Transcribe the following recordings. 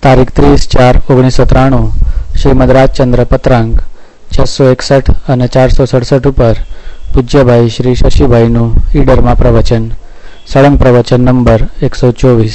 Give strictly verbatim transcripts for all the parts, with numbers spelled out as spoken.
તારીખ ત્રીસ ચાર ઓગણીસો ત્રાણું શ્રીમદ રાજચંદ્ર પત્રાંક છસો એકસઠ અને ચારસો સડસઠ ઉપર પૂજ્યભાઈ શ્રી શશીભાઈનું ઈડરમાં પ્રવચન, સળંગ પ્રવચન નંબર એકસો ચોવીસ.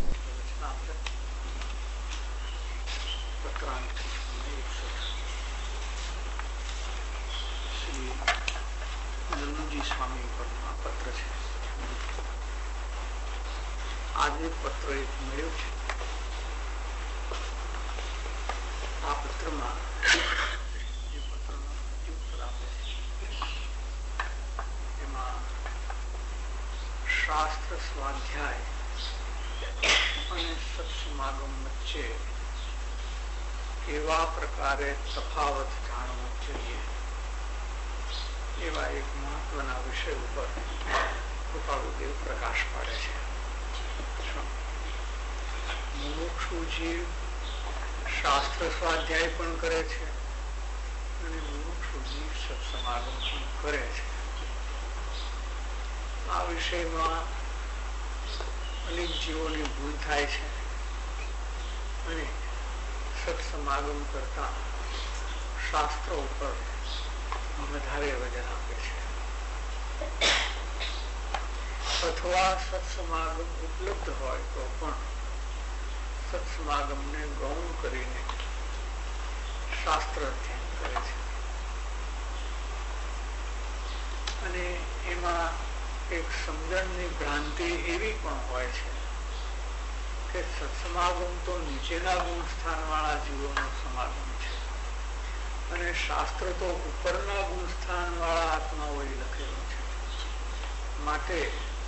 શાસ્ત્ર સ્વાધ્યાય અને સત્સમાગમ વચ્ચે કેવા પ્રકારે તફાવત જાણવો જોઈએ એવા એક મહત્વના વિષય ઉપર કૃપાળુદેવ પ્રકાશ પાડે છે. મુમુક્ષુ જીવ શાસ્ત્ર સ્વાધ્યાય પણ કરે છે અને મુમુક્ષુ જીવ સત્સમાગમ પણ કરે છે. આ વિષયમાં અનેક જીવોની ભૂલ થાય છે અને સત્સમાગમ કરતા શાસ્ત્રો ઉપર વધારે વજન આપે છે, અથવા સત્સમાગમ ઉપલબ્ધ હોય તો પણ સત્સમાગમને ગૌણ કરીને શાસ્ત્ર અધ્યયન કરે છે. અને એમાં એક સમજણની ભ્રાંતિ એવી પણ હોય છે કે સત્સમાગમ તો નીચેના ગુણસ્થાન વાળા જીવોનો સમાગમ છે અને શાસ્ત્ર તો ઉપરના ગુણસ્થાન વાળા આત્માઓએ લખેલું છે. માટે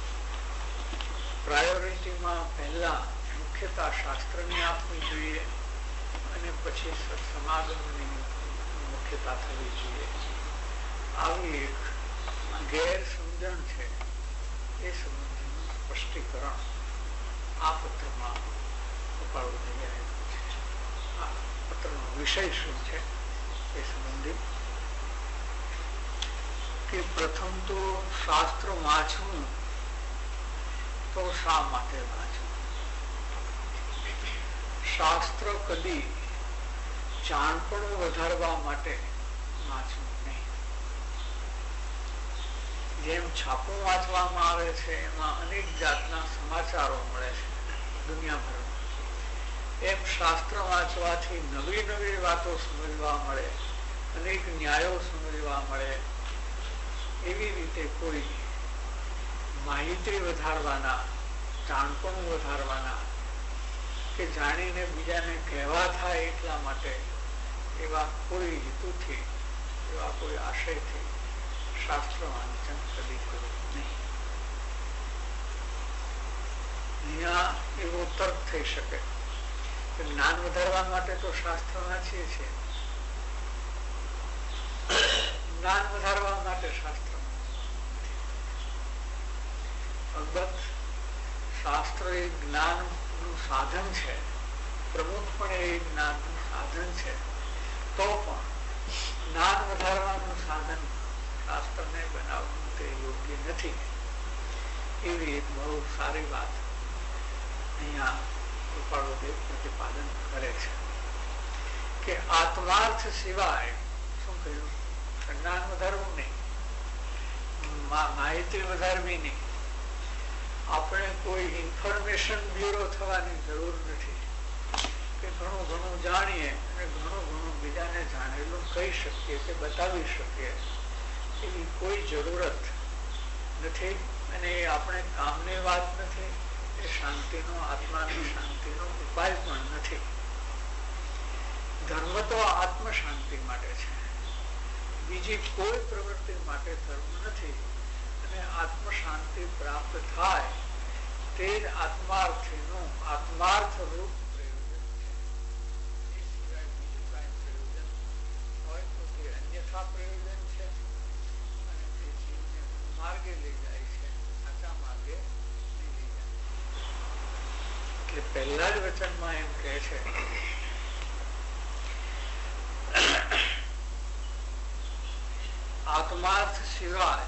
પ્રાયોરિટીમાં પહેલા મુખ્યતા શાસ્ત્રની આપવી જોઈએ અને પછી સત્સમાગમની મુખ્યતા થવી જોઈએ. આવી એક ગેર સમજણ છે. એ સંબંધીનું સ્પષ્ટીકરણ આ પત્રમાં કૃપાળુદેવે આપ્યું છે. આ પત્રનો વિષય શું છે એ સંબંધી કે પ્રથમ તો શાસ્ત્ર વાંચવું તો શા માટે વાંચવું? શાસ્ત્ર કદી જાણપણું વધારવા માટે વાંચવું નહીં. જેમ છાપું વાંચવામાં આવે છે એમાં અનેક જાતના સમાચારો મળે છે દુનિયાભરમાં, એમ શાસ્ત્ર વાંચવાથી નવી નવી વાતો સમજવા મળે, અનેક ન્યાયો સમજવા મળે. એવી રીતે કોઈ માહિતી વધારવાના, જાણપણું વધારવાના કે જાણીને બીજાને કહેવા થાય એટલા માટે એવા કોઈ હેતુથી, એવા કોઈ આશયથી શાસ્ત્ર વાંચન કદી કરવું નહીં. અહીંયા એવો તર્ક થઈ શકે કે જ્ઞાન વધારવા માટે તો શાસ્ત્ર વાંચીએ છીએ, જ્ઞાન વધારવા માટે શાસ્ત્ર અલબત્ત શાસ્ત્ર એ જ્ઞાનનું સાધન છે, પ્રમુખપણે એ જ્ઞાનનું સાધન છે, તો પણ જ્ઞાન વધારવાનું સાધન શાસ્ત્રને બનાવવું તે યોગ્ય નથી. એવી એક બહુ સારી વાત અહીંયા કૃપાળુદેવ પ્રતિપાદન કરે છે કે આત્માર્થ સિવાય શું કહ્યું? જ્ઞાન વધારવું નહીં, માહિતી વધારવી નહીં. આપણે કોઈ ઇન્ફોર્મેશન બ્યુરો થવાની જરૂર નથી કે ઘણું ઘણું જાણીએ અને ઘણું ઘણું બીજાને જાણેલું કહી શકીએ કે બતાવી શકીએ, એવી કોઈ જરૂરત નથી. અને એ આપણે કામની વાત નથી, એ શાંતિનો, આત્માની શાંતિનો ઉપાય પણ નથી. ધર્મ તો આત્મ શાંતિ માટે છે, બીજી કોઈ પ્રવૃત્તિ માટે ધર્મ નથી. અને આત્મ શાંતિ પ્રાપ્ત થાય તે જ આત્માર્થીનું આત્માર્થ રૂપ પ્રયોજન છે. એ સિવાય બીજું કઈ પ્રયોજન હોય તો તે અન્યથા પ્રયોજન છે અને તે જીવને માર્ગે લઈ જાય છે, સાચા માર્ગે નહીં લઈ જાય. એટલે પહેલા જ વચનમાં એમ કહે છે આત્માર્થ સિવાય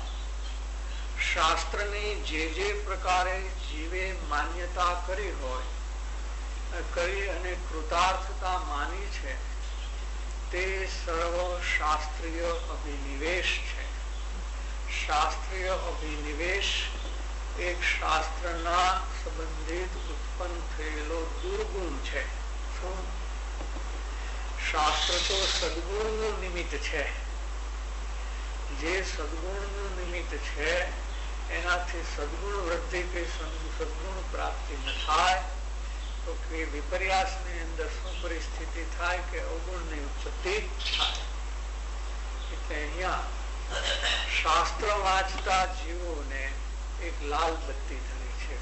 શાસ્ત્રની જે જે પ્રકારે જીવે માન્યતા કરી હોય કરી અને કૃતાર્થતા માની છે તે સર્વ શાસ્ત્રીય અભિનિવેશ છે. શાસ્ત્રીય અભિનિવેશ એક શાસ્ત્રના સંબંધિત ઉત્પન્ન થયેલો દુર્ગુણ છે. શું? શાસ્ત્ર તો સદગુણનું નિમિત્ત છે. જે સદગુણનું નિમિત્ત છે એનાથી સદગુણ વૃદ્ધિ કે સદગુણ પ્રાપ્તિ ન થાય તો કે વિપર્યાસની અંદર શું પરિસ્થિતિ થાય કે અવગુણની ઉત્પત્તિ થાય. એટલે અહીંયા શાસ્ત્ર વાંચતા જીવોને એક લાલ બત્તી ધરી છે.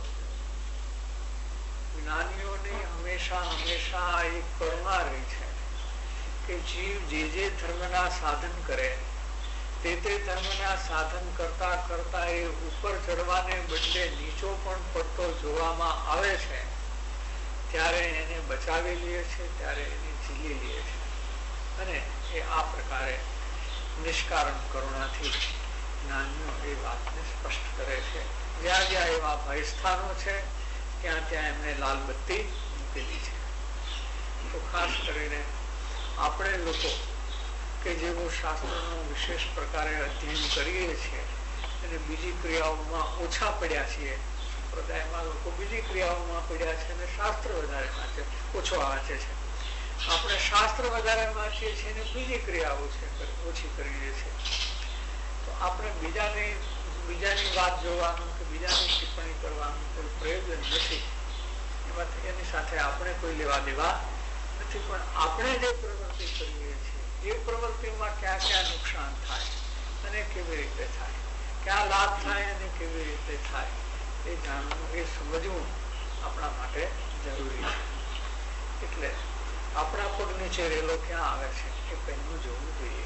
જ્ઞાનીઓની હંમેશા હંમેશા એક કરુણા રહી છે કે જીવ જે જે ધર્મના સાધન કરે તે તે ધર્મના સાધન કરતા કરતા એ ઉપર ચડવાને બદલે નીચો પણ પડતો જોવામાં આવે છે ત્યારે એને બચાવી લે છે, ત્યારે એને ઝીલી લે છે. અને એ આ પ્રકારે નિષ્કારણ કરુણાથી જ્ઞાનીઓ એ વાતને સ્પષ્ટ કરે છે. જ્યાં જ્યાં એવા ભયસ્થાનો છે ત્યાં ત્યાં એમને લાલ બત્તી મૂકેલી છે. તો ખાસ કરીને આપણે લોકો કે જેઓ શાસ્ત્રનું વિશેષ પ્રકારે અધ્યયન કરીએ છીએ અને બીજી ક્રિયાઓમાં ઓછા પડ્યા છીએ. સંપ્રદાયમાં લોકો બીજી ક્રિયાઓમાં પડ્યા છે અને શાસ્ત્ર વધારે વાંચે ઓછો વાંચે છે. આપણે શાસ્ત્ર વધારે વાંચીએ છીએ અને બીજી ક્રિયાઓ છે ઓછી કરીએ છીએ. તો આપણે બીજાની બીજાની વાત જોવાનું કે બીજાની ટિપ્પણી કરવાનું કોઈ પ્રયોજન નથી. એમાંથી એની સાથે આપણે કોઈ લેવા દેવા નથી. પણ આપણે જે પ્રવૃત્તિ કરીએ છીએ એ પ્રવૃત્તિમાં ક્યાં ક્યાં નુકસાન થાય અને કેવી રીતે થાય, ક્યાં લાભ થાય અને કેવી રીતે થાય એ જાણવું, એ સમજવું આપણા માટે જરૂરી છે. એટલે આપણા પગ નીચે રેલો ક્યાં આવે છે એ પહેલું જોવું જોઈએ.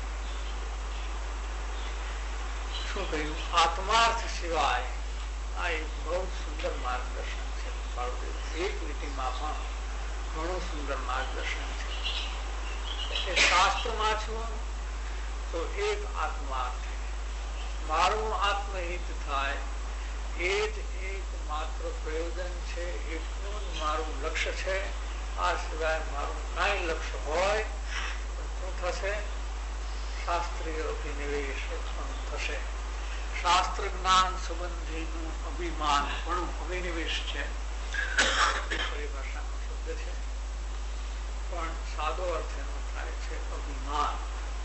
શું કહ્યું? આત્માર્થ સિવાય આ એક બહુ સુંદર માર્ગદર્શન છે. એક લીટીમાં પણ ઘણું સુંદર માર્ગદર્શન છે. શાસ્ત્ર વાંચવું તો એક આત્માર્થ, મારું આત્મહિત થાય એ જ એક માત્ર પ્રયોજન છે. એટલું જ મારું લક્ષ્ય છે. આ સિવાય મારું કાંઈ લક્ષ્ય હોય શું થશે? શાસ્ત્રીય અભિનિવેશ ઉત્પન્ન થશે. શાસ્ત્ર જ્ઞાન સંબંધીનું અભિમાન પણ અભિનિવેશ છે. પરિભાષાનો શબ્દ છે પણ સાદો અર્થ એનો થાય છે અભિમાન.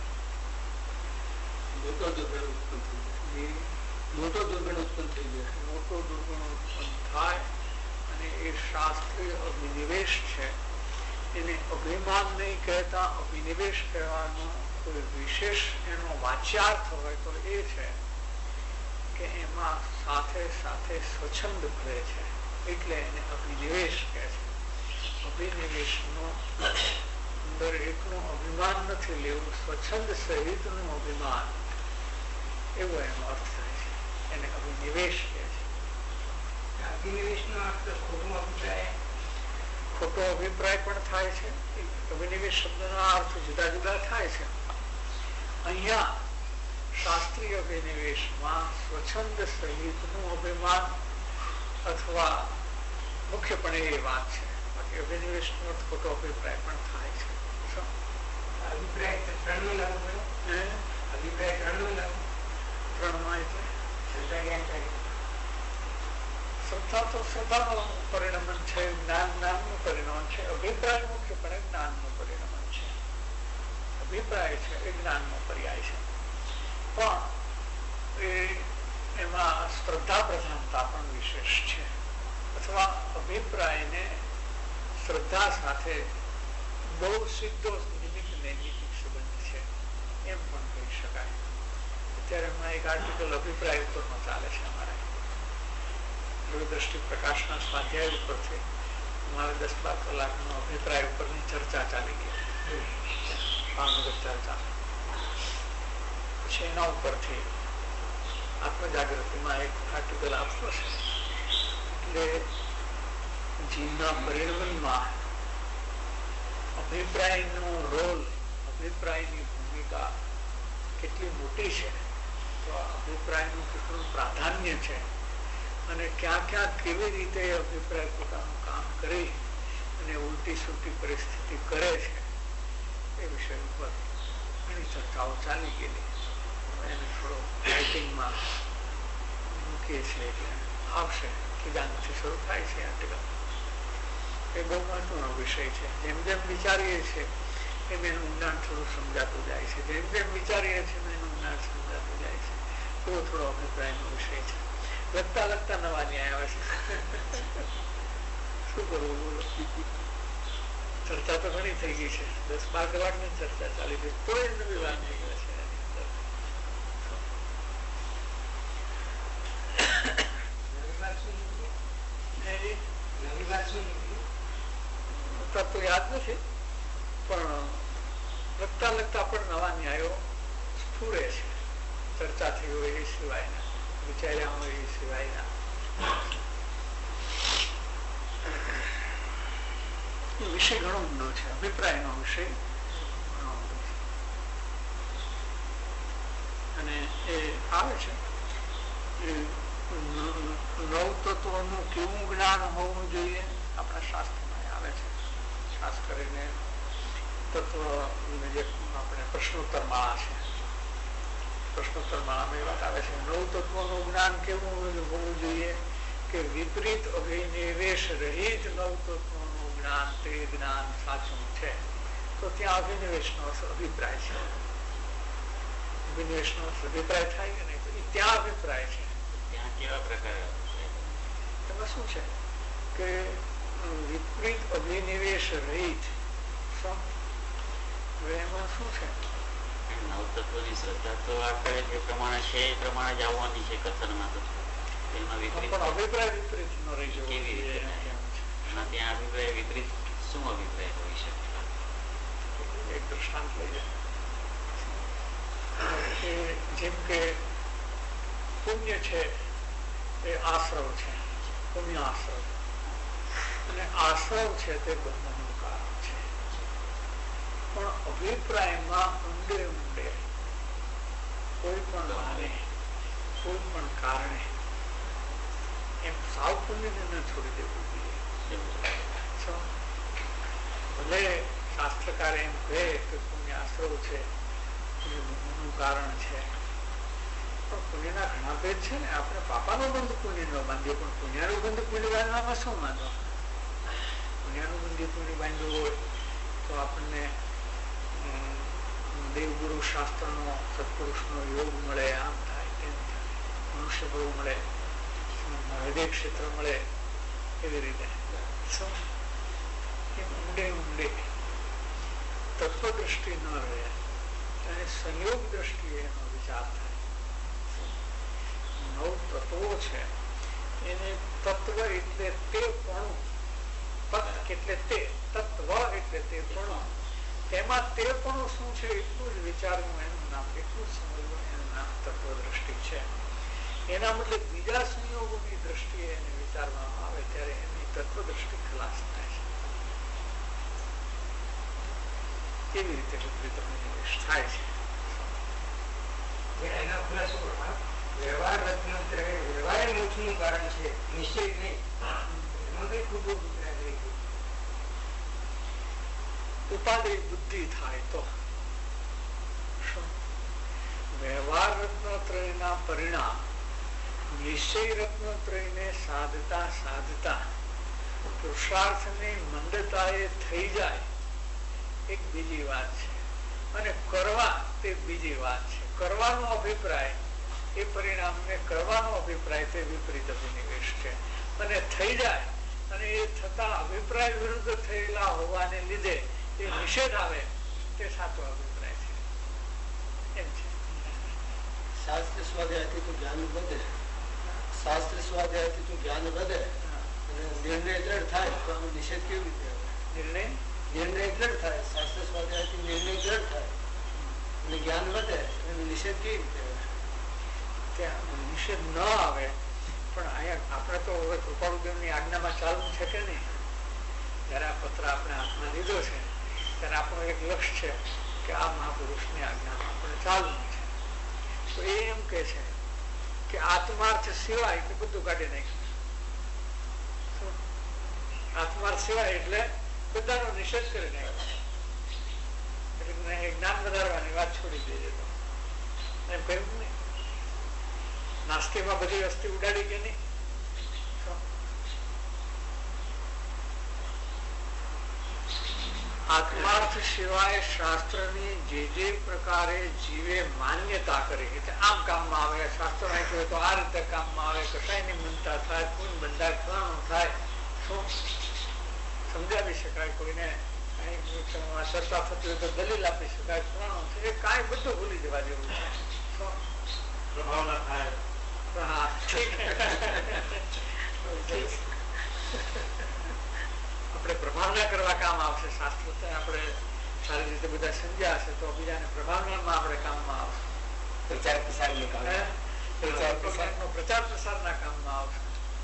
મોટો દુર્ગુણ ઉત્પન્ન થઈ મોટો દુર્ગુણ ઉત્પન્ન થઈ જાય મોટો દુર્ગુણ ઉત્પન્ન થાય અને એ શાસ્ત્રીય અભિનિવેશ છે. એને અભિમાન નહીં કહેતા, અભિનિવેશ કહેવાનો કોઈ વિશેષ એનો વાચ્યાર્થ હોય તો એ છે કે એમાં સાથે સાથે સ્વચ્છંદ ભરે છે એટલે એને અભિનિવેશ કહે છે. અભિનિવેશનો અંદર એકનું અભિમાન નથી લેવું, સ્વચ્છંદ સહિતનું અભિમાન, એવો એનો અર્થ થાય છે. એને અભિનિવેશ કહે છે. અભિનિવેશનો અર્થ ખોટો અભિપ્રાય ખોટો અભિપ્રાય પણ થાય છે. અભિનિવેશ શબ્દના અર્થ જુદા જુદા થાય છે. અહીંયા શાસ્ત્રીય અભિનિવેશમાં સ્વચ્છંદ સહિતનું અભિમાન અથવા મુખ્યપણે એ વાત છે. બાકી અભિનિવેશનો અર્થ ખોટો અભિપ્રાય પણ થાય છે. અભિપ્રાય ત્રણનો લાભ અભિપ્રાય ત્રણનો લાભ ત્રણમાં એટલે શ્રદ્ધા તો શ્રદ્ધાનું પરિણમન છે, જ્ઞાન જ્ઞાનનું પરિણમન છે. અભિપ્રાય મુખ્યપણે જ્ઞાનનું પરિણમન છે. અભિપ્રાય છે એ જ્ઞાનનો પર્યાય છે. પણ એ એમાં શ્રદ્ધા પ્રધાનતા પણ વિશેષ છે. અથવા અભિપ્રાયને શ્રદ્ધા સાથે બહુ સીધો નિમિત્ત નૈમિતિક સંબંધ છે એમ પણ કહી શકાય. અત્યારે હમણાં એક આર્ટિકલ અભિપ્રાય ઉપરનો ચાલે છે. અમારે દૂરદ્રષ્ટિ પ્રકાશના સ્વાધ્યાય ઉપરથી અમારે દસ બાર કલાકનો અભિપ્રાય ઉપરની ચર્ચા ચાલી ગઈ. ચર્ચા પછી એના ઉપરથી આત્મજાગૃતિમાં એક આર્ટિકલ આપવો છે. એટલે જીવના પરિણમનમાં અભિપ્રાયનો રોલ, અભિપ્રાયની ભૂમિકા કેટલી મોટી છે, તો અભિપ્રાયનું કેટલું પ્રાધાન્ય છે અને ક્યાં ક્યાં કેવી રીતે અભિપ્રાય પોતાનું કામ કરી અને ઉલટી સુલટી પરિસ્થિતિ કરે છે એ વિષય ઉપર ઘણી ચર્ચાઓ ચાલી ગયેલી. એને થોડો રાઇટિંગમાં મૂકીએ છીએ એટલે આવશે. કિદાનથી શરૂ થાય છે આર્ટિકલ. એ બહુ મહત્વનો વિષય છે. જેમ જેમ વિચારીએ છીએ એમ એનું ઊંડાણ થોડું સમજાતું જાય છે. જેમ જેમ વિચારીએ છીએ એનું ઊંડાણ સમજાતું જાય છે. એવો થોડો અભિપ્રાયનો વિષય છે. લગતા લગતા નવા ન્યાય આવે છે. શું કરવું બોલો? ચર્ચા તો ઘણી થઈ ગઈ છે. દસ બાર કલાકની ચર્ચા ચાલી ગઈ. કોઈ નવી વાત નીકળે છે એની અંદર. તો યાદ નથી, પણ લગતા લગતા પણ નવા ન્યાયો સ્ફુરે છે. ચર્ચા થઈ હોય એ સિવાયના, વિચાર્યા હોય એ સિવાયના. વિષય ઘણો ઊંડો છે. અભિપ્રાયનો વિષય ઘણો ઊંડો છે. અને એ આવે છે નવ તત્વોનું કેવું જ્ઞાન હોવું જોઈએ આપણા શાસ્ત્રમાં આવે છે. ખાસ કરીને તત્વ જે આપણે પ્રશ્નોત્તર માળા છે, પ્રશ્નોત્તર માળામાં એ વાત આવે છે નવ તત્વોનું જ્ઞાન કેવું હોવું જોઈએ કે વિપરીત અભિનિવેશ રહિત નવ તત્વોનું જ્ઞાન તે જ્ઞાન સાચું છે. તો ત્યાં અભિનિવેશનો અભિપ્રાય છે. અભિનિવેશનો અભિપ્રાય થાય કે નહીં, તો એ ત્યાં અભિપ્રાય છે. ત્યાં કેવા પ્રકારે એમાં શું છે કે વિપરીત અભિનિવેશ રહિત. એમાં શું છે? નવતત્વની શ્રદ્ધા તો આપણે જે પ્રમાણે છે એ પ્રમાણે જ આવવાની છે કથનમાં. તો એમાં વિપરીત અભિપ્રાય વિપરીત ન રહી જવો. કેવી રીતે ત્યાં અભિપ્રાય વિપરીત શું અભિપ્રાય હોઈ શકે? એક દૃષ્ટાંત લઈ જાય. જેમ કે પુણ્ય છે એ આશ્રવ છે, પુણ્ય આશ્રવ, અને આશ્રવ છે તે બંધનનું કારણ છે. પણ અભિપ્રાયમાં ઊંડે ઊંડે કોઈ પણ બહાને કોઈ પણ કારણે એમ સાવ પુણ્યને ન છોડી દેવું જોઈએ. ભલે શાસ્ત્રકાર એમ કહે કે પુણ્ય આશ્રવ છે, પુણ્ય બંધનનું કારણ છે, પણ પુણ્યના ઘણા ભેદ છે ને. આપણે પાપાનો બંધ પુણ્ય ન બાંધીએ, પણ પુણ્યનું બંધ પુણ્ય બાંધવામાં શું વાંધો? પુણ્યનું બંધ પુણ્ય બાંધ્યું હોય તો આપણને દેવગુરુ શાસ્ત્રનો સત્પુરુષનો યોગ મળે, આમ થાય તેમ થાય, મનુષ્ય બહુ મળે, હૃદય ક્ષેત્ર મળે, એવી રીતે ઊંડે ઊંડે તત્વ દ્રષ્ટિ ન રહે અને સંયોગ દ્રષ્ટિએ એનો વિચાર થાય. નવ તત્વો છે એને તત્વ એટલે તે પણ, તત્વ એટલે તે, તત્વ એટલે તે પણ, તેમાં તે પણ શું છે એટલું જ વિચારવું એનું નામ, એટલું જ સમજવું એનું નામ તત્વ દ્રષ્ટિ છે. એના મતલબ બીજા સંયોગોની દ્રષ્ટિએ એને વિચારવામાં આવે ત્યારે એની તત્વ દ્રષ્ટિ ખલાસ થાય છે. કેવી રીતે વિપરીત અભિનિવેશ થાય છે? એના ખુલાસો વ્યવહાર વ્યવહાર મોક્ષનું કારણ છે, નિશ્ચય નહીં. એમાં કઈ ખૂબ ઉપાધિ બુદ્ધિ થાય તો વ્યવહાર રત્નત્રયના પરિણામ નિશ્ચય રત્નત્રયને સાધતા સાધતા પુરુષાર્થની મંદતાએ થઈ જાય એક બીજી વાત છે, અને કરવા તે બીજી વાત છે. કરવાનો અભિપ્રાય એ પરિણામને કરવાનો અભિપ્રાય તે વિપરીત અભિનિવેશ છે, અને થઈ જાય અને એ થતા અભિપ્રાય વિરુદ્ધ થયેલા હોવાને લીધે એ નિષેધ આવે તે સાચો અભિપ્રાય છે. એમ છે. શાસ્ત્ર સ્વાધ્યાયથી તો જ્ઞાન વધે, શાસ્ત્ર સ્વાધ્યાયથી તો જ્ઞાન વધે અને નિર્ણય દ્રઢ થાય તો આનો નિષેધ કેવી રીતે આવે? નિર્ણય નિર્ણય દ્રઢ થાય, શાસ્ત્ર સ્વાધ્યાયથી નિર્ણય દ્રઢ થાય અને જ્ઞાન વધે એનો નિષેધ કેવી રીતે આવે? ત્યાં નિષેધ ન આવે, પણ અહીંયા આપણે તો હવે કૃપાળુદેવની આજ્ઞામાં ચાલવું છે કે નહીં? જયારે આ પત્ર આપણે હાથમાં લીધો છે ત્યારે આપણું એક લક્ષ્ય છે કે આ મહાપુરુષની આજ્ઞામાં આપણે ચાલવું છે. તો એ એમ કે છે કે આત્માર્થ સિવાય એટલે બધું કાઢી નાખ્યું. આત્માર્થ સિવાય એટલે બધાનો નિષેધ કરી નાખ્યો. એટલે જ્ઞાન વધારવાની વાત છોડી દેજે તો એમ કહ્યું નહીં. નાસ્તિકમાં બધી વસ્તી ઉડાડી કે નહીં? આત્માર્થ સિવાય શાસ્ત્રની જે જે પ્રકારે જીવે માન્યતા કરી એટલે આમ કામમાં આવે, શાસ્ત્ર નાખ્યું તો આ રીતે કામમાં આવે, કસાયની મનતા થાય, કોઈ બંધા ફલાણું થાય, શું સમજાવી શકાય, કોઈને ચર્ચા થતી હોય તો દલીલ આપી શકાય, ફલાણું છે, એ કાંઈ બધું ભૂલી જવા જેવું છે. પ્રભાવના થાય. હા, ઠીક. આપણે પ્રભાવના કરવા કામ આવશે શાસ્ત્ર. આપણે સારી રીતે બધા સમજ્યા હશે તો બીજાને પ્રભાવનામાં આપણે કામમાં આવશે. પ્રચાર પ્રસાર પ્રચાર પ્રસારના કામમાં આવશે.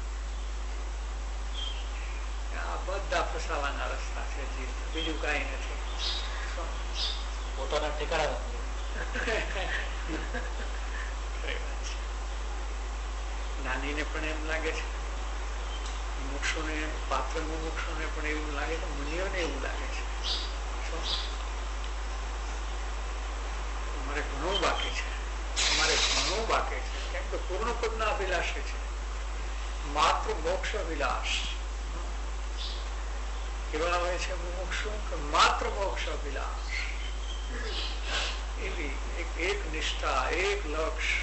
આ બધા ફસાવાના રસ્તા છે, બીજું કઈ નથી. પોતાના ઠેકાણા નાનીને પણ એમ લાગે છે, મોક્ષોને પાત્ર મોક્ષોને પણ એવું લાગે છે, મુનિઓને એવું લાગે છે અમારે ઘણું બાકી છે, અમારે ઘણું બાકી છે. કેમ કે પૂર્ણ પદના અભિલાષી છે, માત્ર મોક્ષ અભિલાષ. કેવા હોય છે મોક્ષો કે માત્ર મોક્ષ અભિલાષ. એવી એક એક નિષ્ઠા, એક લક્ષ્ય,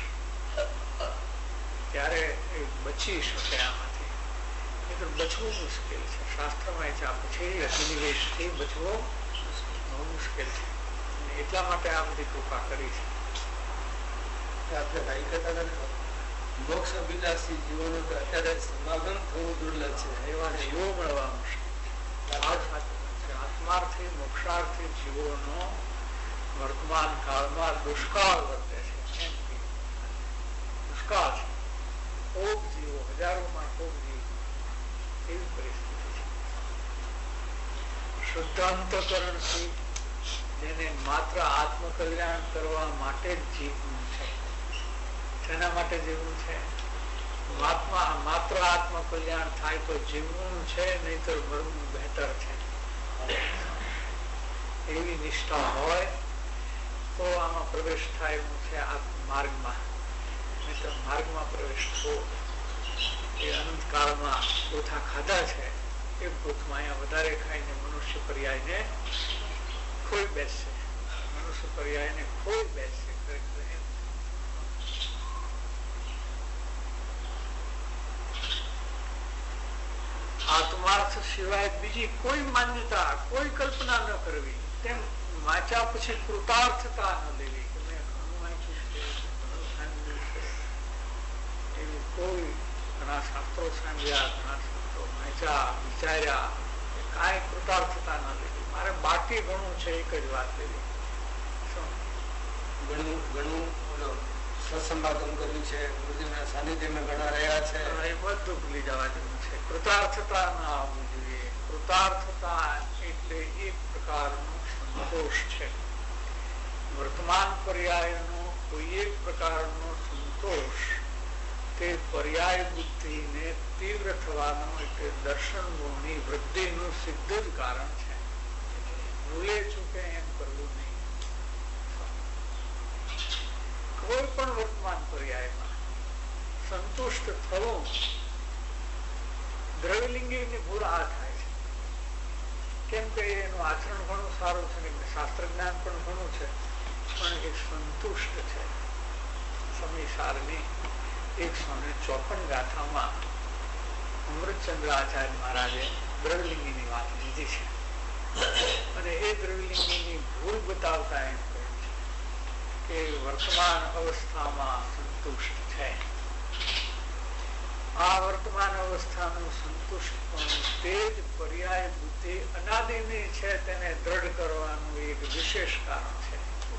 ત્યારે બચી શકે આમાંથી. એ તો બચવું મુશ્કેલ છે. શાસ્ત્રમાં એ ચાપ છે, અધિનિવેશથી બચવો બહુ મુશ્કેલ છે. એટલા માટે આ બધી કૃપા કરી છે. આપણે ભાઈ કહેતા મોક્ષ અભિલાષી જીવોનો તો અત્યારે સમાગમ થવું દુર્લભ છે. એવા જીવો મળવાનું છે. આત્માર્થી મોક્ષાર્થી જીવોનો વર્તમાન કાળમાં દુષ્કાળ વર્તે છે. દુષ્કાળ છે. ખૂબ જીવો, હજારોમાં ખૂબ જીવ, એવી પરિસ્થિતિ છે. શુદ્ધ અંતઃકરણથી જેને માત્ર આત્મકલ્યાણ કરવા માટે જ જીવવું છે. તેના માટે જીવવું છે. માત્ર આત્મકલ્યાણ થાય તો જીવવું છે, નહીતર મરવું બહેતર છે. એવી નિષ્ઠા હોય તો આમાં પ્રવેશ થાય એવું છે. આ માર્ગમાં નહીતર માર્ગમાં પ્રવેશ થવો એ અનંત કાળમાં ઓછા ખાધા છે એ ભૂતમાં અહીંયા વધારે ખાઈને મનુષ્ય પર્યાયને ખોઈ બેસશે. મનુષ્ય પર્યાયને ખોઈ બેસશે. આત્માર્થ સિવાય બીજી કોઈ માન્યતા, કોઈ કલ્પના ન કરવી. તેમ વાંચ્યા પછી કૃતાર્થતા ન લેવી કે મેં ઘણું વાંચ્યું છે, ઘણું સાંભળ્યું છે. એવી કોઈ ઘણા શાસ્ત્રો સાંભળ્યા, ઘણા શાસ્ત્રો વાંચ્યા, વિચાર્યા, કાંઈ કૃતાર્થતા ન લેવી. મારે બાકી ઘણું છે એક જ વાત લેવી. શું ઘણું ઘણું સત્સંગાગમ કર્યું છે, ગુરુજીના સાનિધ્યમાં ઘણા રહ્યા છે, એ બધું ભૂલી જવા જેવું છે. કૃતાર્થતા ના આવવું જોઈએ. કૃતાર્થતા એટલે એક પ્રકારનો સંતોષ છે. વર્તમાન પર્યાયનો કોઈ એક પ્રકારનો સંતોષ તે પર્યાય બુદ્ધિને તીવ્ર થવાનો એટલે દર્શન ગુણની વૃદ્ધિનું સિદ્ધ જ કારણ છે. ભૂલે ચૂકે એમ કરવું નહીં. કોઈ પણ વર્તમાન પર્યાયમાં સંતુષ્ટ થવું. દ્રવ્યલિંગી ની ભૂલ આ થાય છે. કેમ કે એનું આચરણ ઘણું સારું છે, શાસ્ત્ર જ્ઞાન પણ ઘણું છે, પણ એ સંતુષ્ટ છે. સમીસારની એકસો ને ચોપન ગાથામાં અમૃતચંદ્ર આચાર્ય મહારાજે દ્રવ્યલિંગી ની વાત લીધી છે અને એ દ્રવ્યલિંગી ની ભૂલ બતાવતા એમ કહ્યું છે કે વર્તમાન અવસ્થામાં સંતુષ્ટ છે. આ વર્તમાન અવસ્થાનું સંતુષ્ટપણું તે જ પર્યાય બુદ્ધિ અનાદિની છે તેને દ્રઢ કરવાનું એક વિશેષ કારણ છે.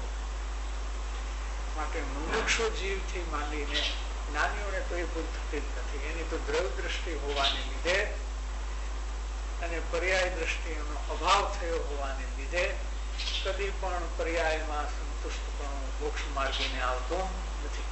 માટે મુમુક્ષુ જીવથી માંડીને જ્ઞાનીઓને તો એ ભૂલ થતી જ નથી. એની તો દ્રવ્ય દ્રષ્ટિ હોવાને લીધે અને પર્યાય દ્રષ્ટિનો અભાવ થયો હોવાને લીધે કદી પણ પર્યાયમાં સંતુષ્ટપણું મોક્ષ માર્ગીને આવતું નથી.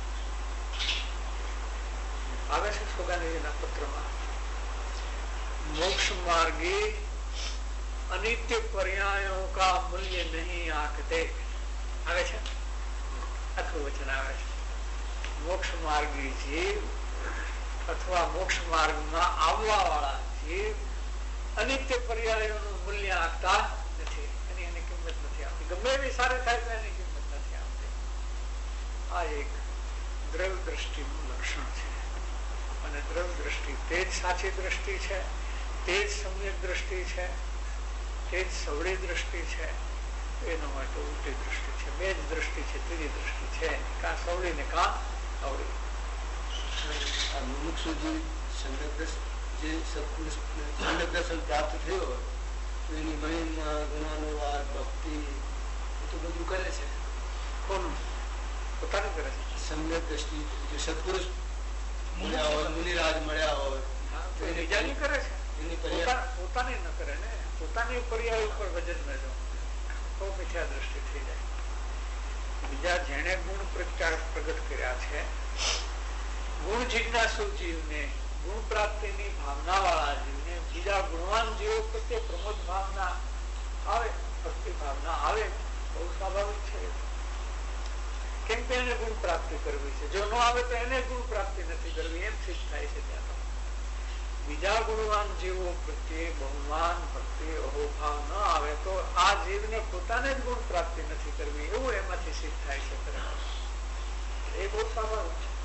આવે છે સોગાનીજીના પત્રમાં मोक्ष मार्गी अनित्य पर्यायों का मूल्य नहीं आंकते। आवे छे आखुं वचन आवे छे मोक्ष मार्गी जीव अथवा मोक्ष मार्ग में आववा वाला जीव अनित्य पर्यायोનું મૂલ્ય આપતા નથી, એની એની કિંમત નથી આપતી, ગમે એવી સારી થાય તો એની કિંમત નથી આપતી. આ એક દ્રવ્ય દ્રષ્ટિનું લક્ષણ છે અને દ્રવ્ય દ્રષ્ટિ તે જ સાચી દ્રષ્ટિ છે, તે જ સમ્યક દ્રષ્ટિ છે, તે જ સવળી દ્રષ્ટિ છે. એનો માટે ઉલટી દ્રષ્ટિ છે, બે જ દ્રષ્ટિ છે, ત્રીજી દ્રષ્ટિ છે કાં સવળી ને કાં અવળી. મુમુક્ષુજી જે સત્પુરુષ સંગત દર્શન પ્રાપ્ત થયો હોય તો એની મહિમા ગુણાનુવાદ ભક્તિ એ તો બધું કરે છે. કોણ પોતાનું કરે છે? સંગત દ્રષ્ટિ જે સત્પુરુષ મળ્યા હોય, મુનિરાજ મળ્યા હોય તો એ બીજાની કરે છે, એની પોતાની ન કરે ને. પોતાની પર્યાય ઉપર વજન ન જો તો મિથ્યા દ્રષ્ટિ થઈ જાય. બીજા જેને ગુણ પ્રચાર પ્રગટ કર્યા છે, ગુણ જિજ્ઞાસુ જીવને, ગુણ પ્રાપ્તિની ભાવના વાળા જીવને, બીજા ગુણવાન જીવો પ્રત્યે પ્રમોદ ભાવના આવે, ભક્તિ ભાવના આવે, બહુ સ્વાભાવિક છે. કેમ કે એને ગુણ પ્રાપ્તિ કરવી છે, જો ન આવે તો એને ગુણ પ્રાપ્તિ નથી કરવી, એમ સિદ્ધ થાય છે. ત્યાં બીજા ગુણવાન જીવો પ્રત્યે બહુમાન ભક્તિ અહોભાવ ન આવે તો આ જીવને પોતાને જ ગુણ પ્રાપ્તિ નથી કરવી, એવું એમાંથી સિદ્ધ થાય છે. એ બહુ સ્વાભાવિક છે.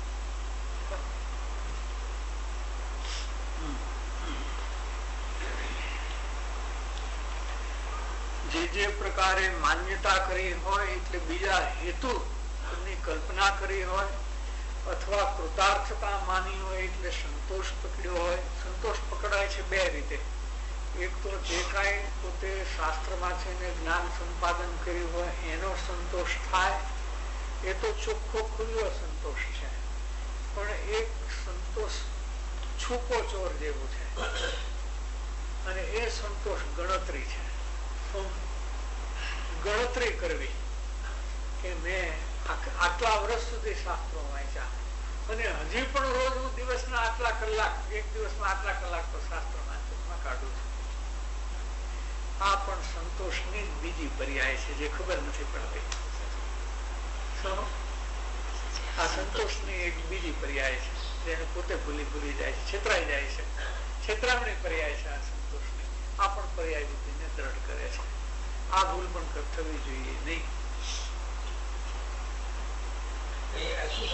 જે જે પ્રકારે માન્યતા કરી હોય એટલે બીજા હેતુ ની કલ્પના કરી હોય અથવા કૃતાર્થતા માની હોય એટલે સંતોષ પકડ્યો હોય. સંતોષ પકડાય છે બે રીતે. એક તો જે કાંઈ પોતે શાસ્ત્રમાં છે ને જ્ઞાન સંપાદન કર્યું હોય એનો સંતોષ થાય, એ તો ચોખ્ખો ખુલ્લો સંતોષ છે. પણ એક સંતોષ છૂપો ચોર જેવું છે અને એ સંતોષ ગણતરી છે. ગણતરી કરવી કે મેં આટલા વર્ષ સુધી શાસ્ત્રો વાંચ્યા અને હજી પણ રોજ હું દિવસના આટલા કલાક, એક દિવસમાં આટલા કલાક તો શાસ્ત્ર વાંચનમાં કાઢું છું. આ પણ સંતોષની બીજી પર્યાય છે જે ખબર નથી પડતી. આ સંતોષની એક બીજી પર્યાય છે જેને પોતે ભૂલી ભૂલી જાય છે, છેતરાઈ જાય છે. છેતરામણી પર્યાય છે આ સંતોષની. આ પણ પર્યાય બુદ્ધિને દ્રઢ કરે છે. આ ભૂલ પણ થવી જોઈએ નહીં. અશુભ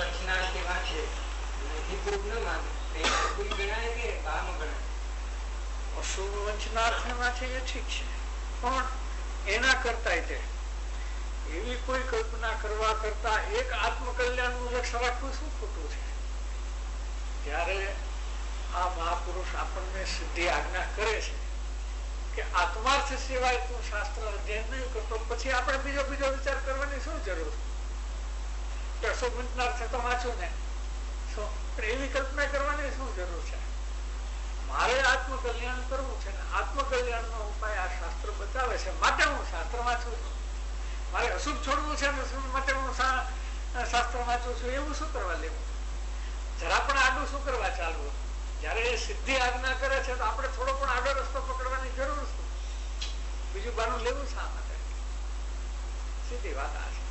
વંચનાર્થમાં છે એ ઠીક છે, પણ એના કરતા તે એવી કોઈ કલ્પના કરવા કરતા એક આત્મકલ્યાણ નું લક્ષ્ય રાખવું શું ખોટું છે? જયારે આ મહાપુરુષ આપણને સિદ્ધિ આજ્ઞા કરે છે કે આત્માર્થ સિવાય તું શાસ્ત્ર અધ્યયન નહીં કરતો, પછી આપણે બીજો બીજો વિચાર કરવાની શું જરૂર? અશુભ વંચનાર્થ તો વાંચું ને શું, પણ એવી કલ્પના કરવાની શું જરૂર છે? મારે આત્મકલ્યાણ કરવું છે ને આત્મકલ્યાણ નો ઉપાય આ શાસ્ત્ર બતાવે છે, માટે હું શાસ્ત્ર વાંચું છું. મારે અશુભ છોડવું છે ને માટે હું શાસ્ત્ર વાંચું છું, એવું શું કરવા લેવું? જરા પણ આડું શું કરવા ચાલવું? જયારે એ સિદ્ધિ આજ્ઞા કરે છે તો આપણે થોડો પણ આડો રસ્તો પકડવાની જરૂર છે. બીજું બાનું લેવું શા માટે? સીધી વાત આ છે.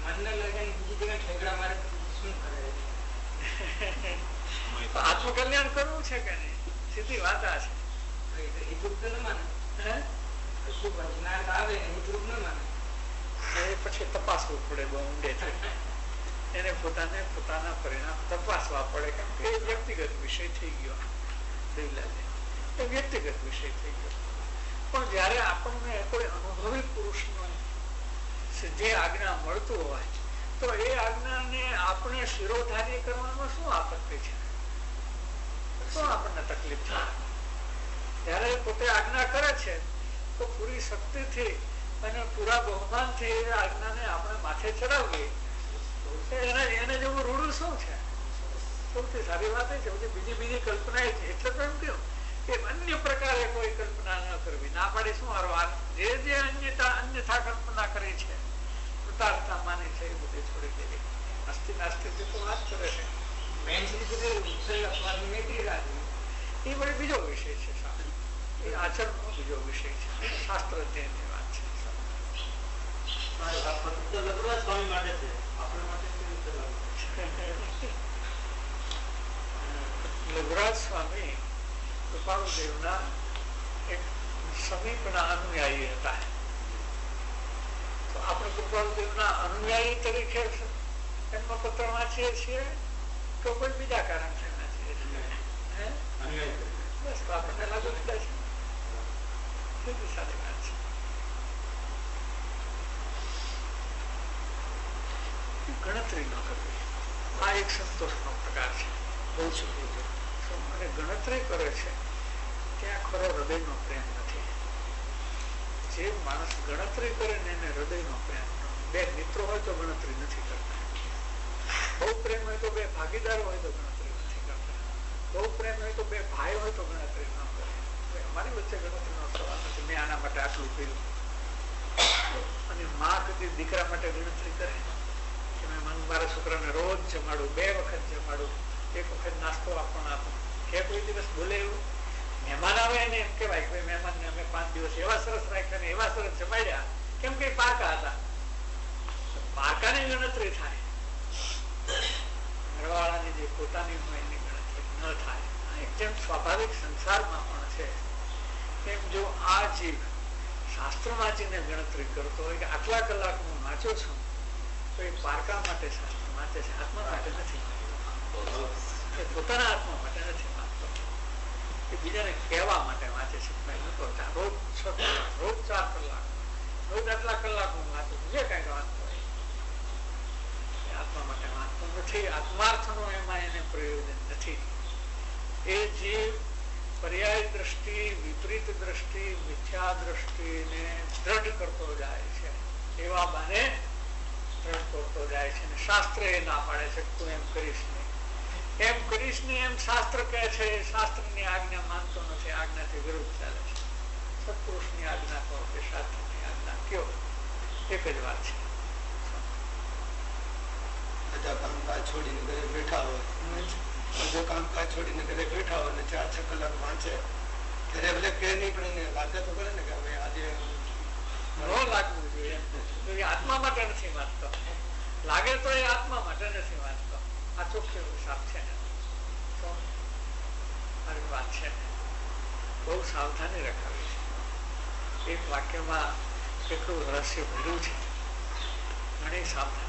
આત્મકલ્યાણ કરવું છે કે નહીં, સીધી વાત આ છે. પછી તપાસવું પડે બહુ ઊંડે છે. એને પોતાને પોતાના પરિણામ તપાસવા પડે, કેમ કે એ વ્યક્તિગત વિષય થઈ ગયો. એ વ્યક્તિગત વિષય થઈ ગયો. પણ જયારે આપણને કોઈ અનુભવી પુરુષનો જે આજ્ઞા મળતું હોય તો એ આજ્ઞાને આપણે શિરોધાર્ય કરવામાં શું આપત્તિ છે? શું આપણને તકલીફ છે? જયારે પોતે આજ્ઞા કરે છે તો પૂરી શક્તિથી અને પૂરા બહુમાનથી એ આજ્ઞાને આપણે માથે ચડાવીએ, એને એને જેવું રૂડું શું છે? સૌથી સારી વાત એ છે. બીજી બીજી કલ્પના એ છે. એટલે તો એમ કહ્યું કે અન્ય પ્રકારે કોઈ કલ્પના ન કરવી. ના પાડી શું હારવા? જે જે અન્યતા અન્યથા કલ્પના કરી છે, કૃતાર્થતા માની છે, એ બધી છોડી દેવી. અસ્થિ નાસ્તિક તો વાત કરે છે, એ વળી બીજો વિષય છે. એ આચરણનો બીજો વિષય છે, શાસ્ત્ર અધ્યયનની વાત છે. સ્વામી માટે છે, આપણા માટે લઘુરાજ સ્વામી કૃપાળુદેવના એક સમીપના અનુયાયી હતા. તો આપણે કૃપાળુદેવના અનુયાયી તરીકે એમનો પત્ર વાંચીએ છીએ કે કોઈ બીજા કારણથી વાંચીએ છીએ? બસ તો આપણને લાગુ પડે છે. સીધી સારી વાત છે. ગણતરી ન કરવી આ એક સંતોષનો પ્રકાર છે. બહુ સુખી અને ગણતરી કરે છે ત્યાં ખરો હૃદયનો પ્રેમ નથી. જે માણસ ગણતરી કરે ને એને હૃદયનો પ્રેમ. બે મિત્રો હોય તો ગણતરી નથી કરતા. બહુ પ્રેમ હોય તો બે ભાગીદાર હોય તો ગણતરી નથી કરતા. બહુ પ્રેમ હોય તો બે ભાઈ હોય તો ગણતરી ન કરે. અમારી વચ્ચે ગણતરીનો સવાલ નથી. મેં આના માટે આટલું કર્યું. અને માં કદી દીકરા માટે ગણતરી કરે કે મેં મારા છોકરાને રોજ જમાડું, બે વખત જમાડું, એક વખત નાસ્તો આપવાનો આપું. કે કોઈ દિવસ બોલે એવું? મહેમાન આવે એને એમ કેવાય કે મહેમાનને અમે પાંચ દિવસ એવા સરસ રાખ્યા ને એવા સરસ જમાડ્યા, કેમ કે પારકા હતા. પારકાની ગણતરી થાય, ઘરવાળાની જે પોતાની હોય એની ગણતરી ન થાય. જેમ સ્વાભાવિક સંસારમાં પણ છે એમ જો આ જીવ શાસ્ત્ર વાંચીને ગણતરી કરતો હોય કે આટલા કલાક હું વાંચું છું તો એ પારકા માટે શાસ્ત્ર વાંચે છે, આત્મા માટે નથી. પોતાના આત્મા માટે નથી વાંચતો, એ બીજાને કહેવા માટે વાંચે છે. રોજ છ કલાક, રોજ ચાર કલાક, રોજ આટલા કલાક હું વાંચું છું, જે કઈક વાંચતો હોય એ આત્મા માટે વાંચતો નથી. આત્માર્થનો એમાં એને પ્રયોજન નથી. એ જીવ પર્યાય દ્રષ્ટિ, વિપરીત દ્રષ્ટિ, મિથ્યા દ્રષ્ટિને દ્રઢ કરતો જાય છે. એવા બાને દ્રઢ કરતો જાય છે. શાસ્ત્ર એ ના પાડે છે તું એમ કરીશ નહીં, એમ કરીશ નહીં એમ શાસ્ત્ર કહે છે. શાસ્ત્રની આજ્ઞા માનતો નથી, આજ્ઞાથી વિરુદ્ધ ચાલે છે. સત્પુરુષની આજ્ઞા કહો કે શાસ્ત્રની આજ્ઞા કયો, એક જ વાત છે. બધા કામકાજ છોડીને ઘરે બેઠા હોય, બધું કામકાજ છોડીને ઘરે બેઠા હોય ને ચાર છ કલાક વાંચે ત્યારે ભલે કે નહીં પણ એને લાગે તો કરે ને કે હવે આજે ન લાગવું જોઈએ. આત્મા માટે નથી વાંચતો. લાગે તો એ આત્મા માટે નથી વાંચતો. આ ચોખ્ખો હિસાબ છે. મારી વાત છે, બહુ સાવધાની રખાવી છે. એક વાક્યમાં કેટલું રહસ્ય ભર્યું છે. ઘણી સાવધાની.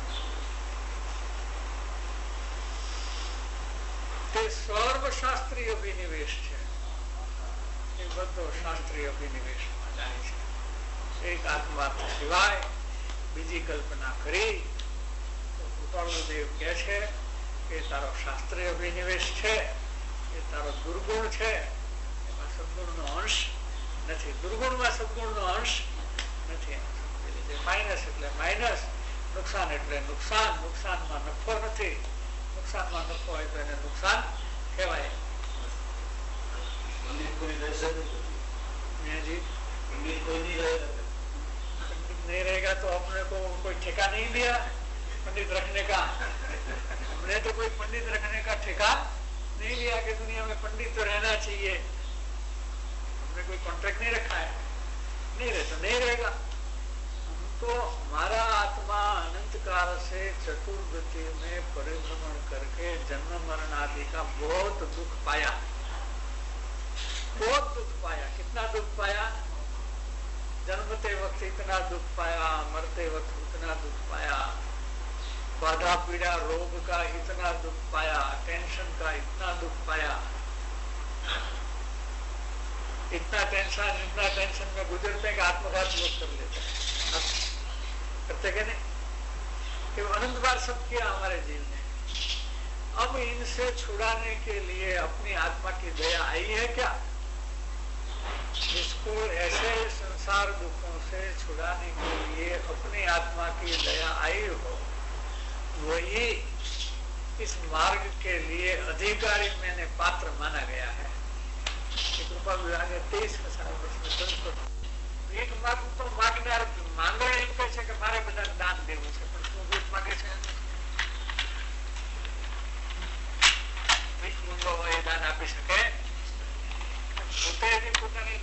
તે સર્વશાસ્ત્રીય અભિનિવેશ છે. એ બધો શાસ્ત્રીય અભિનિવેશમાં જાય છે. એક આત્મા સિવાય બીજી કલ્પના કરી તો કૃપાળુદેવ કહે છે કે તારો શાસ્ત્રીય અભિનિવેશ છે એ તારો દુર્ગુણ છે. એમાં સદગુણનો અંશ નથી. દુર્ગુણમાં સદગુણનો અંશ નથી. માઇનસ એટલે માઇનસ, નુકસાન એટલે નુકસાન. નુકસાનમાં નફો નથી. નુકસાનમાં નફો હોય તો એને નુકસાન કહેવાય. नहीं रहेगा तो अपने को कोई ठेका नहीं दिया पंडित रखने का. हमने तो कोई पंडित रखने का ठेका नहीं लिया कि दुनिया में पंडित तो रहना चाहिए. हमने कोई कॉन्ट्रैक्ट नहीं रखा है. नहीं रहे तो नहीं रहेगा. तो हमारा आत्मा अनंत काल से चतुर्गति में परिभ्रमण करके जन्म मरण आदि का बहुत दुख पाया. बहुत दुख पाया. कितना दुख पाया? जन्मते वक्त इतना दुख पाया, मरते वक्त इतना दुख पाया, बाधा पीड़ा रोग का इतना दुख पाया, टेंशन का इतना दुख पाया. इतना टेंशन इतना टेंशन में गुजरते हैं कि आत्मघात लोग कर लेते हैं. करते क्या नहीं? कि अनंत बार सब किया हमारे जीव ने. अब इनसे छुड़ाने के लिए अपनी आत्मा की दया आई है क्या? जिसको ऐसे संसार दुखों से छुड़ाने के लिए अपनी आत्मा की दया आई हो, वही इस मार्ग के लिए अधिकारी मैंने पात्र माना गया है. कृपा विभाग तेईस हजार एक बात तो मागનાર માંગણ એમ કહે છે કે મારે બધાને દાન દેવું છે, પણ શું ભીખ માગે છે? ભીખ માંગો હોય દાન આપી શકે? પોતે પોતાની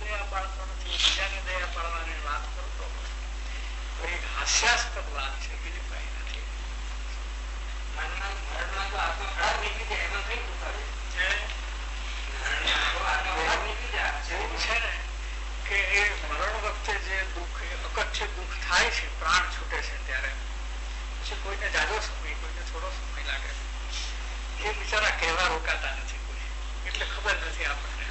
જાય છે, પ્રાણ છૂટે છે ત્યારે પછી કોઈને જાજો સમય, કોઈને થોડો સમય લાગે છે. એ બિચારા કહેવા રોકાતા નથી કોઈ, એટલે ખબર નથી આપણને.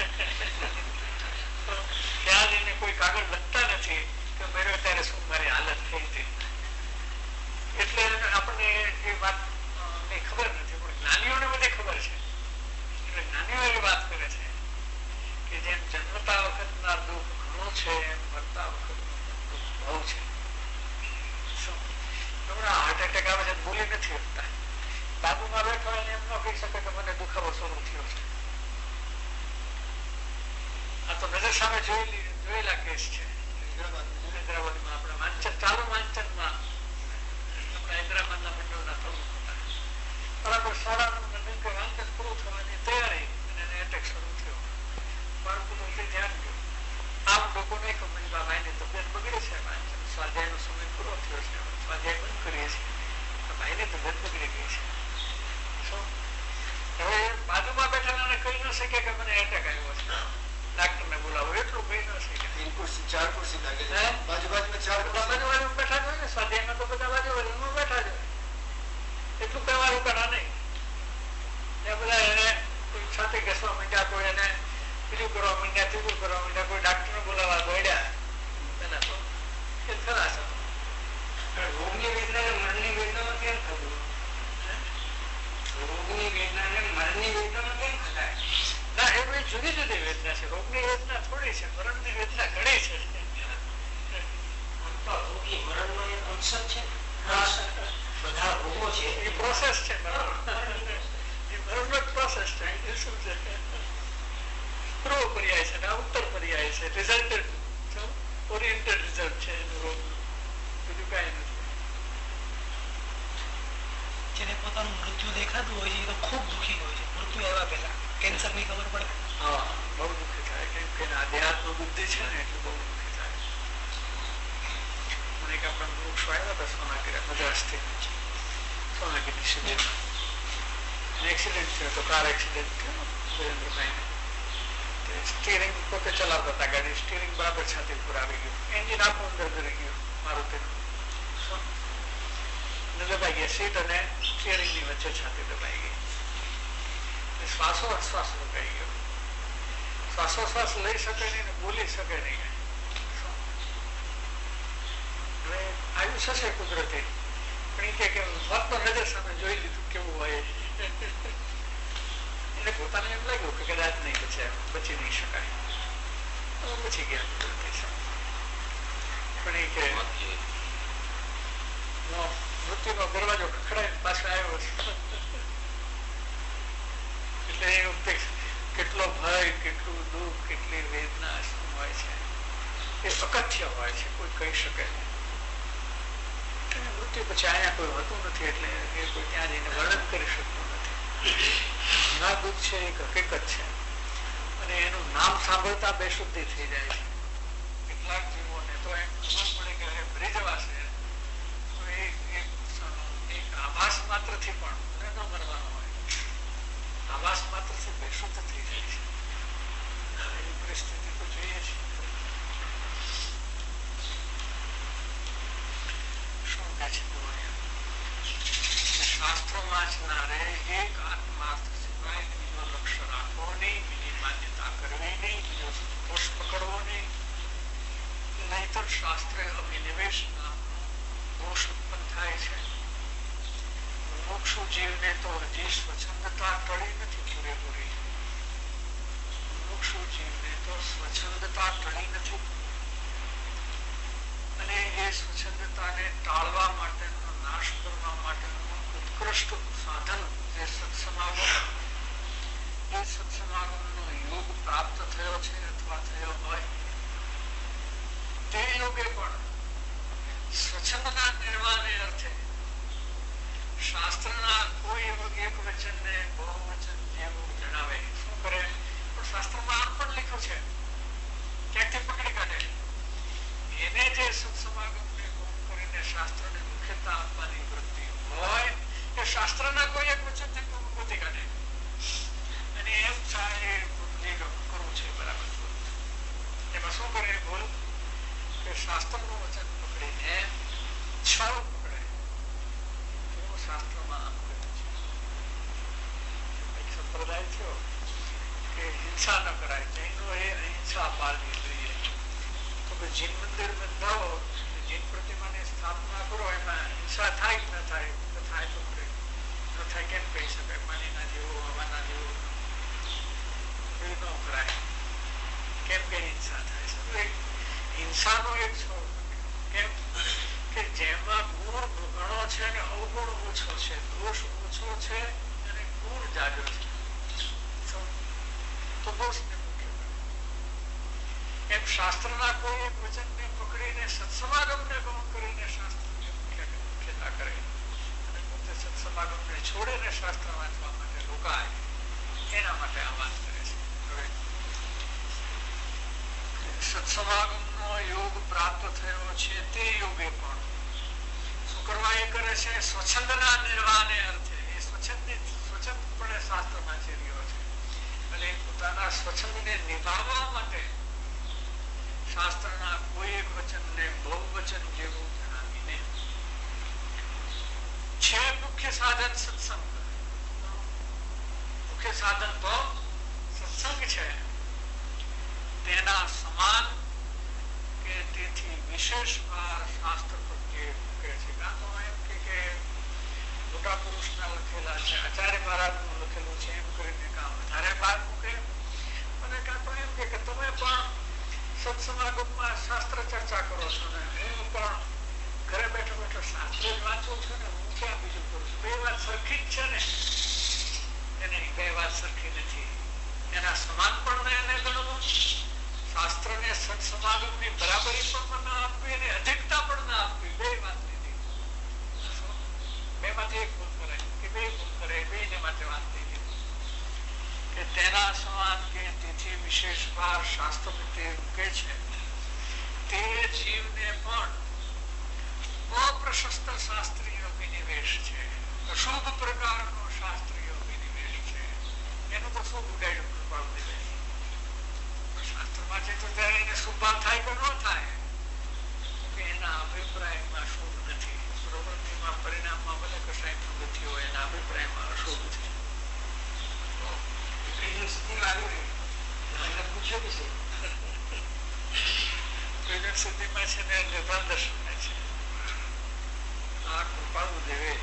ત્યાં જઈને કોઈ કાગળ લખતા નથી કે મેળવ્યો ત્યારે શું મારી હાલત થઈ હતી. એટલે આપણને એ વાત ની ખબર નથી, પણ જ્ઞાનીઓને બધે ખબર છે. એટલે જ્ઞાનીઓ એ વાત કરે છે કે જેમ જન્મતા વખતના દુઃખ ઘણું છે, એમ મરતા વખતનું દુઃખ બહુ છે. હાર્ટ એટેક આવે છે, બોલી નથી શકતા. બાજુમાં બેઠો હોય એમ ન કહી શકે કે મને દુખાવો શરૂ થયો છે. આ તો નજર સામે જોયેલી જોયેલા કેસ છે. હૈદરાબાદમાં આપણે વાંચન ચાલુ વાંચનમાં આપણે હૈદરાબાદના મંડળના પ્રમુખ હતા. બરાબર શાળાનું વાંચન પૂરું થવાની તૈયારી અને એને એટેક શરૂ થયો. બાળકો તો ધ્યાન ગયું. આમ લોકો નહીં ખબર ભાઈની તબિયત બગડે છે, વાંચન સ્વાધ્યાયનો સમય પૂરો થયો છે, સ્વાધ્યાય બંધ કરીએ છીએ, ભાઈની તબિયત બગડી ગઈ છે. શું હવે બાજુમાં બેઠેલાને કહી ન શકે કે મને એટેક આવ્યો છે, ડાક્ટર ને બોલાવો, એટલું કહી ન શકે. ચાર ખુરશી લાગે છે, બાજુ બાજુમાં ચાર બાજુ બાજુ બેઠા જ હોય ને, સ્વાધ્યાયમાં તો બધા બાજુ બાજુમાં બેઠા જ હોય. એટલું કહેવાનું કરા નહીં. એ બધા એને કોઈ સાથે ઘસવા માંડ્યા, કોઈ એને બીજું કરવા માંડ્યા, ત્રીજું કરવા માંડ્યા, કોઈ ડાક્ટર ને બોલાવવા દોડ્યા. પેલા તો એ ખરા છે. રોગની વેદના ને મરણની વેદનામાં કેમ થતું? રોગની વેદના ને મરણની વેદનામાં કેમ થતા? ના, એ બધી જુદી જુદી વેદના છે. રોગની વેદના થોડી છે, મરણની વેદના ઘણી છે. રોગી મરણનો એક અંશ છે, બધા રોગો છે એ પ્રોસેસ છે. એ મરણનો જ પ્રોસેસ છે. એ શું છે? પૂર્વ પર્યાય છે ને ઉત્તર પર્યાય છે. રિઝલ્ટેડ ઓરિએન્ટેડ રિઝલ્ટ છે એનું રોગ, બીજું કઈ નથી. જેને પોતાનું મૃત્યુ દેખાતું હોય છે એ તો ખૂબ દુઃખી હોય છે. મૃત્યુ આવ્યા પહેલા કેન્સર ની ખબર પડે, હા, બહુ દુઃખી થાય. કેમ કે આધ્યાત્મ બુદ્ધિ છે ને એટલે બહુ દુઃખી થાય. મને એક આપણા વૃક્ષો આવ્યા હતા સોનાગીરા મદ્રાસથી, સોનાગીરી શિબિરમાં એક્સિડન્ટ થયો તો, કાર એક્સિડન્ટ થયો સુરેન્દ્રભાઈને. સ્ટીરિંગ પોતે ચલાવતા હતા ગાડી, સ્ટીરિંગ બરાબર છાતી ઉપર આવી ગયું, એન્જિન આખું અંદર કરી ગયું મારુતિનું. દબાઈ ગયા, સીટ અને સ્ટીરિંગ ની વચ્ચે છાતી દબાઈ ગઈ. શ્વાસો અશ્વાસ રોકાઈ ગયો. શ્વાસોશ્વાસ લઈ શકે નહીં ને બોલી શકે નહીં. હવે આવ્યું થશે કુદરતી, પણ એ કે વાત તો નજર સામે જોઈ લીધું કેવું હોય. એને પોતાને એમ લાગ્યું કે કદાચ નહીં બચ્યા, બચી નહીં શકાય, બચી ગયા કુદરતી સામે. પણ એ કે મૃત્યુનો દરવાજો ખખડાય પાછો આવ્યો છે. એટલે એ વખતે કેટલો ભય, કેટલું દુઃખ, કેટલી વેદના શું હોય છે એ અકથ્ય હોય છે, કોઈ કહી શકે નહીં. મૃત્યુ પછી અહીંયા કોઈ હોતું નથી, એટલે એ કોઈ ત્યાં જઈને વર્ણન કરી શકતું નથી. ઘણા દુઃખ છે એક હકીકત છે, અને એનું નામ સાંભળતા બેશુદ્ધિ થઈ જાય છે. કેટલાક જીવોને તો એમ ખબર પડે કે હવે મરી જવાશે, તો એ એક આભાસ માત્ર થી પણ ન મરવાનો હોય, આભાસ માત્ર થી બેશુદ્ધ થઈ જાય છે. એવી પરિસ્થિતિ તો જોઈએ છે. શું કહે છે શાસ્ત્રો વાંચનારે એક આત્માર્થ સિવાય બીજો લક્ષ્ય રાખવો નહીં, બીજી માન્યતા કરવી નહીં, બીજો સંતોષ પકડવો નહીં, નહીતર શાસ્ત્રે અભિનિવેશ નામનો દોષ ઉત્પન્ન થાય છે. મુક્ષુ જીવને તો હજી સ્વચ્છંદતા ટળી નથી પૂરેપૂરી. મુક્ષુ જીવને તો સ્વચ્છંદતા ટળી નથી, અને એ સ્વચ્છંદતાને ટાળવા માટેનો, નાશ કરવા માટેનું ઉત્કૃષ્ટ સાધન જે સત્સમાગમ, એ સત્સમાગમનો યોગ પ્રાપ્ત થયો છે અથવા થયો હોય તે યોગે પણ સ્વચ્છંદના નિર્વાહને અર્થે શાસ્ત્રના કોઈ એક વચનને બહુવચન જેવું જણાવે શું કરે, પણ શાસ્ત્રમાં આમ પણ લખ્યું છે, ક્યાંકથી પકડી કાઢે. એને જે સત્સમાગમને ગુમ કરીને શાસ્ત્રને મુખ્યતા આપવાની વૃત્તિ હોય એ શાસ્ત્રના કોઈ એક વચનથી ગોતી કાઢે, અને એમ થાય કરવું છે બરાબર. એમાં શું કરે ભૂલ, કે શાસ્ત્રનું વચન પકડીને છળ પકડે એવું શાસ્ત્રમાં આમ કહ્યું છે. એક સંપ્રદાય થયો કે હિંસા ન કરાય, જૈનોએ અહિંસા પાળવી જોઈએ. તો કે જીન મંદિર બંધાવો, જીન પ્રતિમાની સ્થાપના કરો, એમાં હિંસા થાય કે ન થાય, તો થાય તો કરે, ન થાય કેમ કહી શકાય? પાણીના જેવું, હવાના જેવું એ ન કરાય. કેમ કે હિંસા થાય? હિંસાનો એક છોડ કેમ કે જેમાં ગુણ ઘણો છે અને અવગુણ ઓછો છે, દોષ ઓછો છે અને ગુણ જાજો છે, તો દોષને મુખ્ય કરે. એમ શાસ્ત્રના કોઈ એક વચનને પકડીને સત્સમાગમને ગૌણ કરીને શાસ્ત્રને મુખ્યતા કરે અને પોતે સત્સમાગમને છોડીને શાસ્ત્ર વાંચવા માટે રોકાય, એના માટે આ વાત કરે છે. હવે સત્સમાગમનો યોગ પ્રાપ્ત થયો છે તે યોગે પણ શું કરવા એ કરે છે? સ્વચ્છંદના નિર્વાહને અર્થે એ સ્વચ્છંદ સ્વચ્છંદપણે શાસ્ત્ર વાંચી રહ્યો છે અને પોતાના સ્વચ્છંદને નિભાવવા માટે શાસ્ત્રના કોઈ એક વચનને બહુવચન જેવું જણાવીને છે મુખ્ય સાધન સત્સંગ. મુખ્ય સાધન તો સત્સંગ છે, તેના સમાન કે તેથી વિશેષ ભાર શાસ્ત્ર પ્રત્યે મૂકે છે. કાં તો એમ કે મોટા પુરુષના લખેલા છે, આચાર્ય મહારાજનું લખેલું છે એમ કરીને કાં વધારે ભાર મૂકે, અને કાં તો એમ કે તમે પણ સત્સમાગમમાં શાસ્ત્ર ચર્ચા કરો છો ને હું પણ ઘરે બેઠો બેઠો શાસ્ત્ર જ વાંચું છું ને હું ક્યાં બીજું કરું છું. બે વાત સરખી જ છે ને? એને બે વાત સરખી નથી. એના સમાન પણ એને ગણવું, શાસ્ત્રને સત્સમાગમની બરાબરી પણ ના આપવી અને અધિકતા પણ ના આપવી, બે વાત લીધી. બે માંથી એક ભૂલ કરે કે બે ભૂલ કરે, બે ને માટે વાત લીધી કે તેના સમાન કે તેથી વિશેષ ભાર શાસ્ત્ર પ્રત્યે મૂકે છે તે જીવને પણ અપ્રશસ્ત શાસ્ત્રીય અભિનિવેશ છે, અશુભ પ્રકારનો શાસ્ત્રીય અભિનિવેશ છે. એનું તો શું ઉડાડ્યું કૃપાળુ નિવેશ? શાસ્ત્રમાં છે તો ત્યારે એને શુભ થાય કે ન થાય કે એના અભિપ્રાયમાં શુભ નથી, પ્રવૃત્તિમાં પરિણામમાં ભલે કશાય પ્રવૃત્તિ હોય એના અભિપ્રાયમાં અશુભ છે. સુધીમાં છે ને નિર્માણ દર્શન છે. આ કૃપાળુ દેવે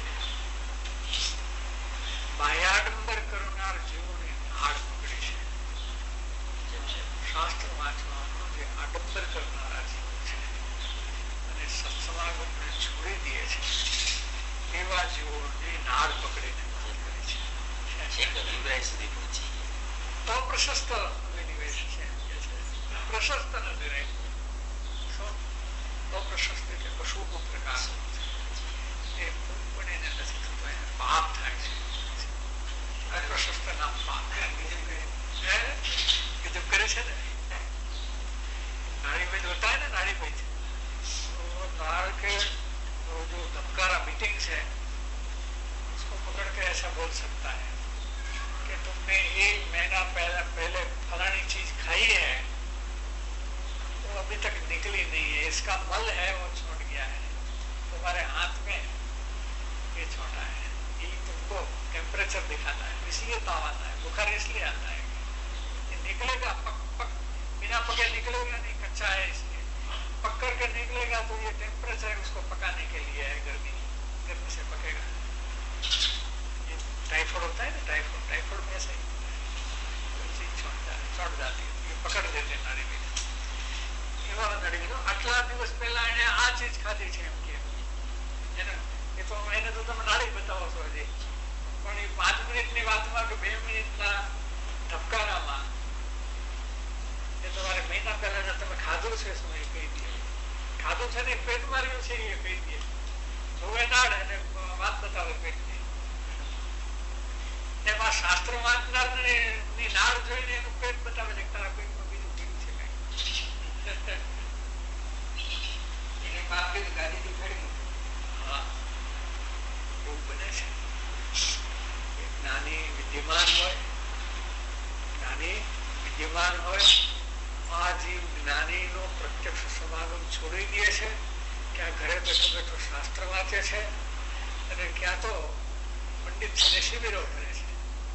બાહ્યાડંબર કરનાર જીવોની નાડ પકડી છે. શાસ્ત્ર વાંચવાનો જે આડંબર કરનારા જીવો છે અને સત્સમાગમને છોડી દે છે એવા જીવોની નાડ પકડીને તો પ્રશસ્ત અભિનિવેશ છે. પ્રશસ્ત નથી રહે તો પ્રશસ્ત એટલે અશુભ પ્રકાર એ પણ એને નથી થતો, એને પાપ થાય છે. પ્રશસ્ત નામ પાપ કીધું કરે છે ને. नाड़ी में होता है ना, नाड़ी में तो नाड़ के वो जो धमकारा मीटिंग्स है उसको पकड़ के ऐसा बोल सकता है कि तुमने एक महीना पहले पहले फलानी चीज खाई है वो अभी तक निकली नहीं है, इसका मल है वो छोड़ गया है, तुम्हारे हाथ में ये छोटा है, ये तुमको टेम्परेचर दिखाता है, इसलिए ताव आता है, बुखार इसलिए आता है, ये निकलेगा पक पक बिना पके निकलेगा नहीं, कच्चा है इसलिए, पक करके निकलेगा तो ये टेम्परेचर उसको पकाने के लिए है, गर्मी गर्मी से पकेगा. ये टाइफाइड होता है ना, टाइफाइड टाइफाइड में ऐसे चढ़ जाती है, ये पकड़ देते हैं नाड़ी में. આટલા દિવસ પહેલા એને આ ચીજ ખાધી છે એમ કે એ તો એને તો તમે નાળી બતાવો છો હજી, પણ એ પાંચ મિનિટની વાતમાં કે બે મિનિટના ધબકારામાં એ તમારે મહિના પહેલા તમે ખાધું છે શું એ કહી દે, ખાધું છે ને પેટ માર્યું છે એ કહી દે, જોવે નાડ અને વાત બતાવે પેટની. એમાં શાસ્ત્ર વાંચનાર ની નાડ જોઈને એનું પેટ બતાવે છે તારા પેટમાં બીજું પીવું છે કઈ. જ્ઞાની વિદ્યમાન હોય, જ્ઞાની વિદ્યમાન હોય, આ જીવ જ્ઞાની નો પ્રત્યક્ષ પ્રત્યક્ષ સમાગમ છોડી દે છે, ક્યાં ઘરે બેઠો બેઠો શાસ્ત્ર વાંચે છે, અને ક્યાં તો પંડિત શિબિરો કરે છે,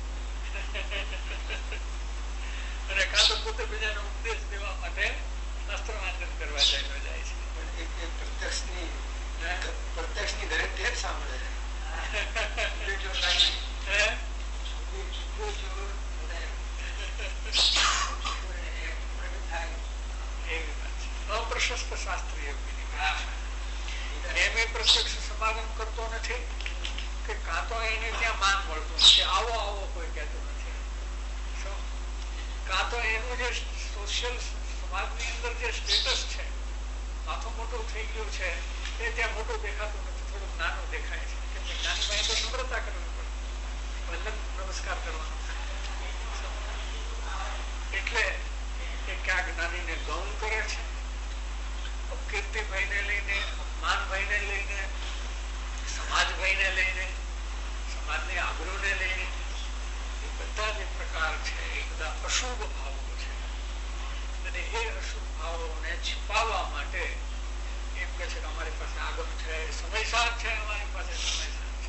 અને કાં તો પોતે બીજાને ઉપદેશ દેવા માટે શાસ્ત્ર વાંચન કરવા જાય જાય છે. પ્રત્યક્ષની પ્રત્યક્ષની ઘરે ટેપ સાંભળે છે. અપ્રશસ્ત શાસ્ત્રીય એમ એ પ્રત્યક્ષ સમાગમ કરતો નથી કે કાં તો એને ત્યાં માન મળતું નથી, આવો આવો કોઈ કહેતું નથી, કાં તો એનું જે સોશિયલ સમાજની અંદર જે સ્ટેટસ છે માથું મોટું થઈ ગયું છે એ ત્યાં મોટું દેખાતું નથી, થોડુંક નાનું દેખાય છે. કેમ કે નાની પાસે તો નમ્રતા કરવી પડે, વંદન નમસ્કાર કરવાનો એટલે એ ક્યાંક નાનીને ગૌણ કરે છે, કીર્તિભાઈ ને લઈને, અપમાનભાઈ ને લઈને, સમાજભાઈ ને લઈને, સમાજની આબરૂ ને લઈને, એ બધા જે પ્રકાર છે એ બધા અશુભ ભાવો છે. અને એ અશુભ ભાવોને छिपाવવા માટે એમ કે છે કે અમારી પાસે આગમ છે, સમયસાર છે, અમારી પાસે સમયસાર છે.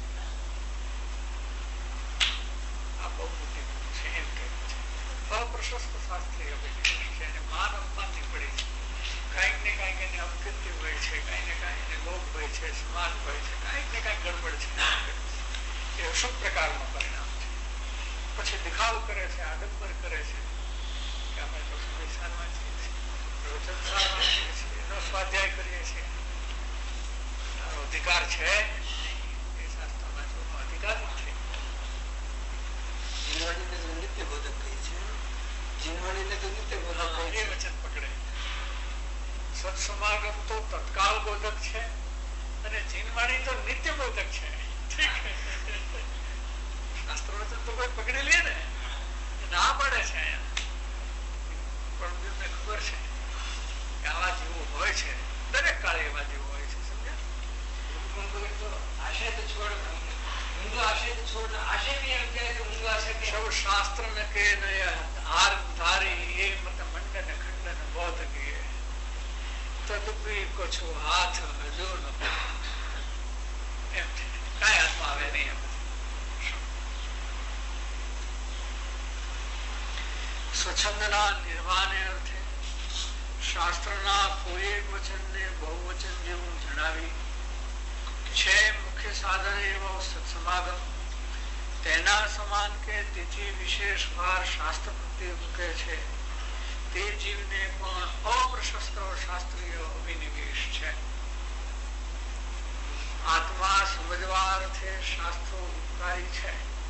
આ બહુ મોટી છે એમ કે છે. અપ્રશસ્ત શાસ્ત્રીય છે અને માન અપમાનની પડી છે. કાંઈક ને કાંઈક એને અપકીર્તિ હોય છે, કાંઈ ને કાંઈ એને લોભ હોય છે, સમાજ હોય છે, કાંઈક ને કાંઈક ગડબડ છે. એ અશુભ પ્રકારનું પરિણામ છે. પછી દેખાવ કરે છે, આડંબર કરે છે કે અમે તો સમયસાર વાંચીએ છીએ, પ્રવચન સાર વાંચીએ છીએ, એનો સ્વાધ્યાય કરીએ છીએ, તારો અધિકાર છે એ શાસ્ત્ર વાંચવાનો અધિકાર નથી. જીનવાણીને તો નિત્ય બોધક કહી છે, જીનવાણીને તો નિત્ય બોધક કહી છે. એ વચન પકડે. સત્સમાગમ તો તત્કાલ બોધક છે અને જીનવાણી તો નિત્ય બોધક છે. શાસ્ત્ર વચન તો કોઈ પકડી લે ને ના પડે છે પણ એમને ખબર છે કે આવા જેવું હોય છે, દરેક કાળે એવા જેવું હોય છે. સમજ્યા? આશય તો છોડ ઊંધો આશય તો છોડ આશય બી એમ કહે ઊંધો આશય સૌ શાસ્ત્ર ને કે હાર ધારી એ મત મંડન ખંડન બોધ ગયે તદુપી કછુ હાથ હજુ ન એમ છે, કાંઈ હાથમાં આવે નહીં. એમ સ્વચ્છંદના નિર્વાણે અર્થે શાસ્ત્રના કોઈ એક વચનને બહુવચન જેવું જણાવી છે મુખ્ય સાધન એવો સત્સમાગમ, તેના સમાન કે તેથી વિશેષ ભાર શાસ્ત્ર પ્રત્યે મૂકે છે તે જીવને પણ અપ્રશસ્ત શાસ્ત્રીય અભિનિવેશ છે. આત્મા સમજવા અર્થે શાસ્ત્રો ઉપકારી છે.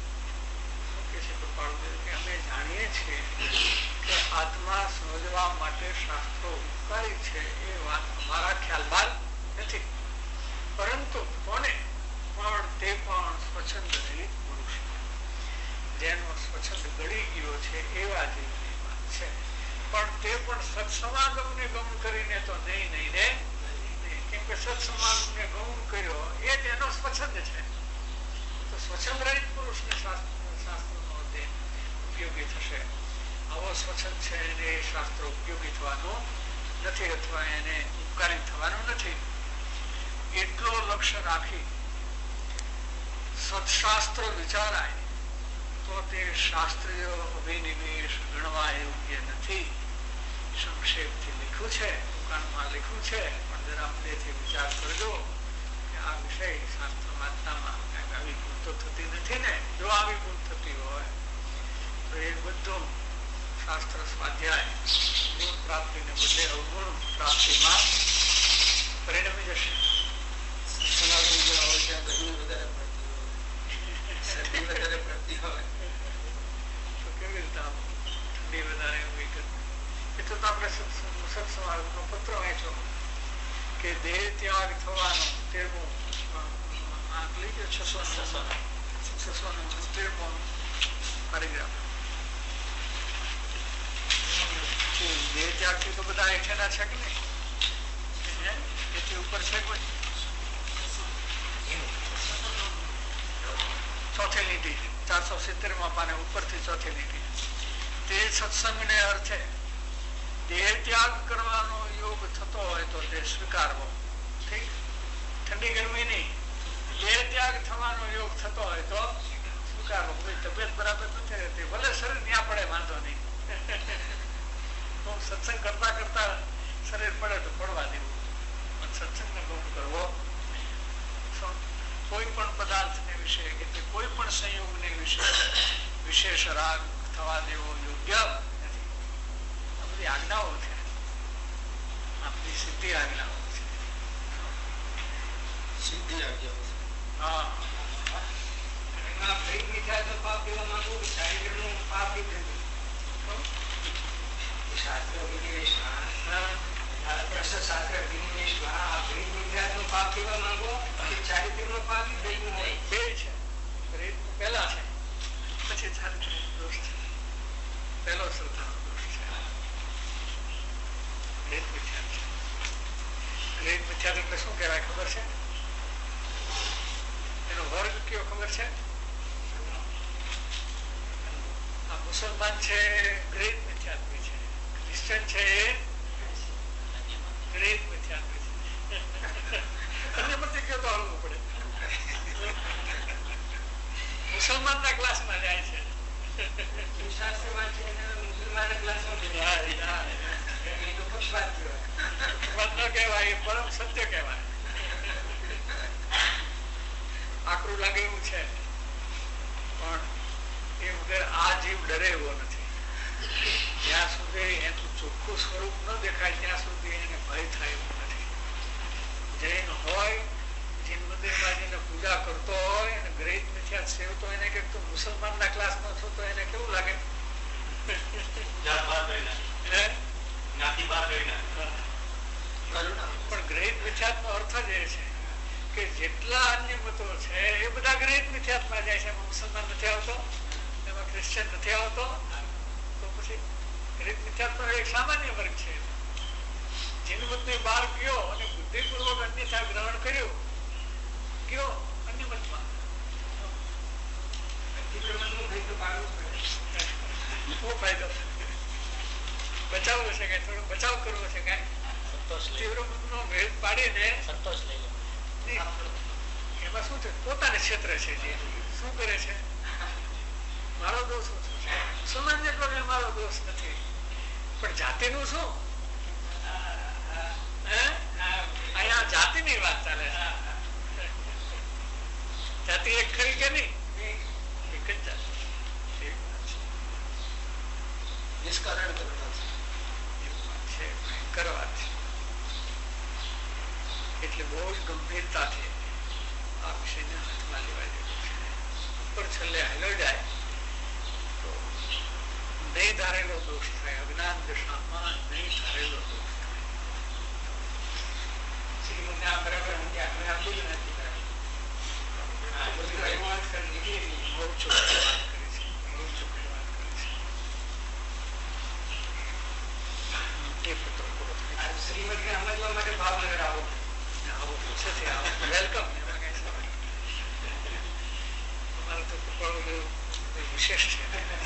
અમે જાણીએ છીએ કે આત્મા સમજવા માટે શાસ્ત્રો ઉપકારી છે એ વાત અમારા ખ્યાલ બાદ નથી, પરંતુ કોને પણ તે પણ સ્વચ્છંદ રહિત પુરુષ જેનો સ્વચ્છંદ ગળી ગયો છે એવા જેવી વાત છે. પણ તે પણ સત્સમાગમ ને ગૌણ કરીને તો નહીં નહીં ને, કેમ કે સત્સમાગમ ને ગૌણ કર્યો એ તેનો સ્વચ્છંદ છે. તો સ્વચ્છંદ રહિત પુરુષ ને શાસ્ત્ર ઉપયોગી થશે. આવો સ્વચ્છંદ છે એને શાસ્ત્ર ઉપયોગી થવાનું નથી અથવા એને ઉપકારી થવાનું નથી. એટલો લક્ષ્ય રાખી સત્શાસ્ત્ર વિચારાય તો તે શાસ્ત્રીય અભિનિવેશ ગણવા યોગ્ય નથી. સંક્ષેપથી લખ્યું છે, દુકાનમાં લખ્યું છે, પણ જરા પ્રેથી વિચાર કરજો કે આ વિષય શાસ્ત્ર વાંચનામાં કંઈક આવી ભૂલ તો થતી નથી ને. જો આવી ભૂલ થતી હોય તો એ બધું શાસ્ત્ર સ્વાધ્યાય ગુણ પ્રાપ્તિને બદલે અવગુણ પ્રાપ્તિમાં પરિણમી જશે. વધારે પડતી હોય તો કેવી રીતે આમ ઠંડી વધારે હોય કે એ તો આપણે સત્સમાગમનો પત્ર વાંચો કે દેહ ત્યાગ થવાનો તેરમો આંક લઈ ગયો છસો છસો છસો નો તેરમો પરિગ્રાફ. દેહ ત્યાગ થી તો બધા હેઠેના છે કે નહીં? એથી ઉપર છે કોઈ? ચોથી લીટી ચારસો સિત્તેર માં પાને ઉપરથી ચોથી લીટી. તે સત્સંગ ને અર્થે દેહ ત્યાગ કરવાનો યોગ થતો થતો હોય તો સ્વીકારવો. તબિયત બરાબર નથી રહેતી, ભલે શરીર ત્યાં પડે, વાંધો નહીં. સત્સંગ કરતા કરતા શરીર પડે તો પડવા દેવું, પણ સત્સંગને બહુ કરવો. કોઈ પણ પદાર્થને વિશે એટલે કોઈ પણ સંયોગને વિશે વિશેષ રાગ થવા દેવો યોગ્ય નથી. આ બધી આજ્ઞાઓ છે, આપણી સિદ્ધિ આજ્ઞાઓ છે. સિદ્ધિ આજ્ઞાઓ છે. હા, પેલા છે પછી ચારિત્ર દોષ છે. પેલો શ્રદ્ધાનો દોષ છે, ગ્રેટ મિથ્યા છે. ગ્રેટ મિથ્યા એટલે શું કહેવાય ખબર છે? એનો વર્ગ કયો ખબર છે? આ મુસલમાન છે ગ્રેટ મિથ્યાત્મી છે, ક્રિશ્ચન છે ગ્રેટ મિથ્યાત્મી છે. અન્ય બધી કયો તો હળવું પડે. મુસલમાન ના ક્લાસ માં જાય છે, પરમ સત્ય કહેવાય. આકરું લાગે એવું છે, પણ એ વગર આ જીવ ડરે એવો નથી. જ્યાં સુધી એનું ચોખ્ખું સ્વરૂપ ન દેખાય ત્યાં સુધી એને ભય થાય એવું નથી. જૈન હોય, જીન મંદિરમાં જઈને પૂજા કરતો હોય અને ગ્રેટ મિથ્યા સેવતો એને કે તું મુસલમાન ના ક્લાસ માં છો તો એને કેવું લાગે? પણ ગ્રેટ મિથ્યાત નો અર્થ જ એ છે કે જેટલા અન્ય મતો છે એ બધા ગ્રેટ મિથ્યાત માં જાય છે. એમાં મુસલમાન નથી આવતો, એમાં ક્રિશ્ચિયન નથી આવતો, તો પછી ગ્રેટ મિથ્યાત નો એક સામાન્ય વર્ગ છે. જીન મતની બહાર ગયો અને બુદ્ધિપૂર્વક અન્યથા ગ્રહણ કર્યું, કયો અન્ય મતમાં શું ફાયદો? બચાવવો છે કઈ, થોડો બચાવ કરવો છે કઈ, તીવ્ર મતનો ભેદ પાડીને સંતોષ લઈ લો. એમાં શું છે? પોતાને ક્ષેત્ર છે, જે શું કરે છે? મારો દોષ ઓછો છે, સમાજ જેટલો કે મારો દોષ નથી. પણ જાતિનું શું? અહીંયા જાતિની વાત ચાલે છે. જાતિ એક ખરી કે નહીં? એક જ જાતિ. નિષ્કારણ કરતા છે, ભયંકર વાત છે. એટલે બહુ જ ગંભીરતાથી આ વિષયને હાથમાં લેવા જેવું છે. ઉપર છેલ્લે હાલો જાય તો નહીં ધારેલો દોષ થાય, અજ્ઞાન દશામાં નહીં ધારેલો દોષ થાય. શ્રીમંત આ બરાબર આપણે આપી જ નથી. બહુ ચોખ્ખી વાત કરી છે, બહુ ચોખ્ખી વાત કરી છે. એ પુત્ર પૂરો થાય. શ્રીમંત ને સમજવા માટે ભાવનગર આવો, આવો પૂછે છે, આવો વેલકમ. એમાં કઈ સવાલ તમારે તો કૃપાળુ વિશેષ છે.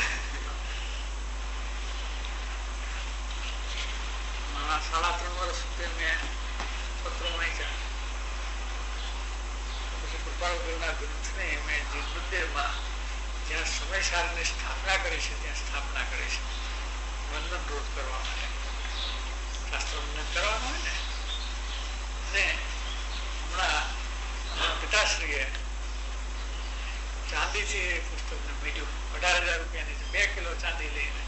મારા સાડા ત્રણ વર્ષ સુધી મેં પત્રો વાંચ્યા, પછી કૃપાળુના ગ્રંથને મેં જે મંદિરમાં જ્યાં સમયસારની સ્થાપના કરી છે ત્યાં સ્થાપના કરી છે, વંદન રોજ કરવા માટે. શાસ્ત્ર વંદન કરવાનું હોય ને. અને હમણાં પિતાશ્રીએ ચાંદીથી પુસ્તકને મીડ્યું, અઢાર હજાર રૂપિયાની બે કિલો ચાંદી લઈને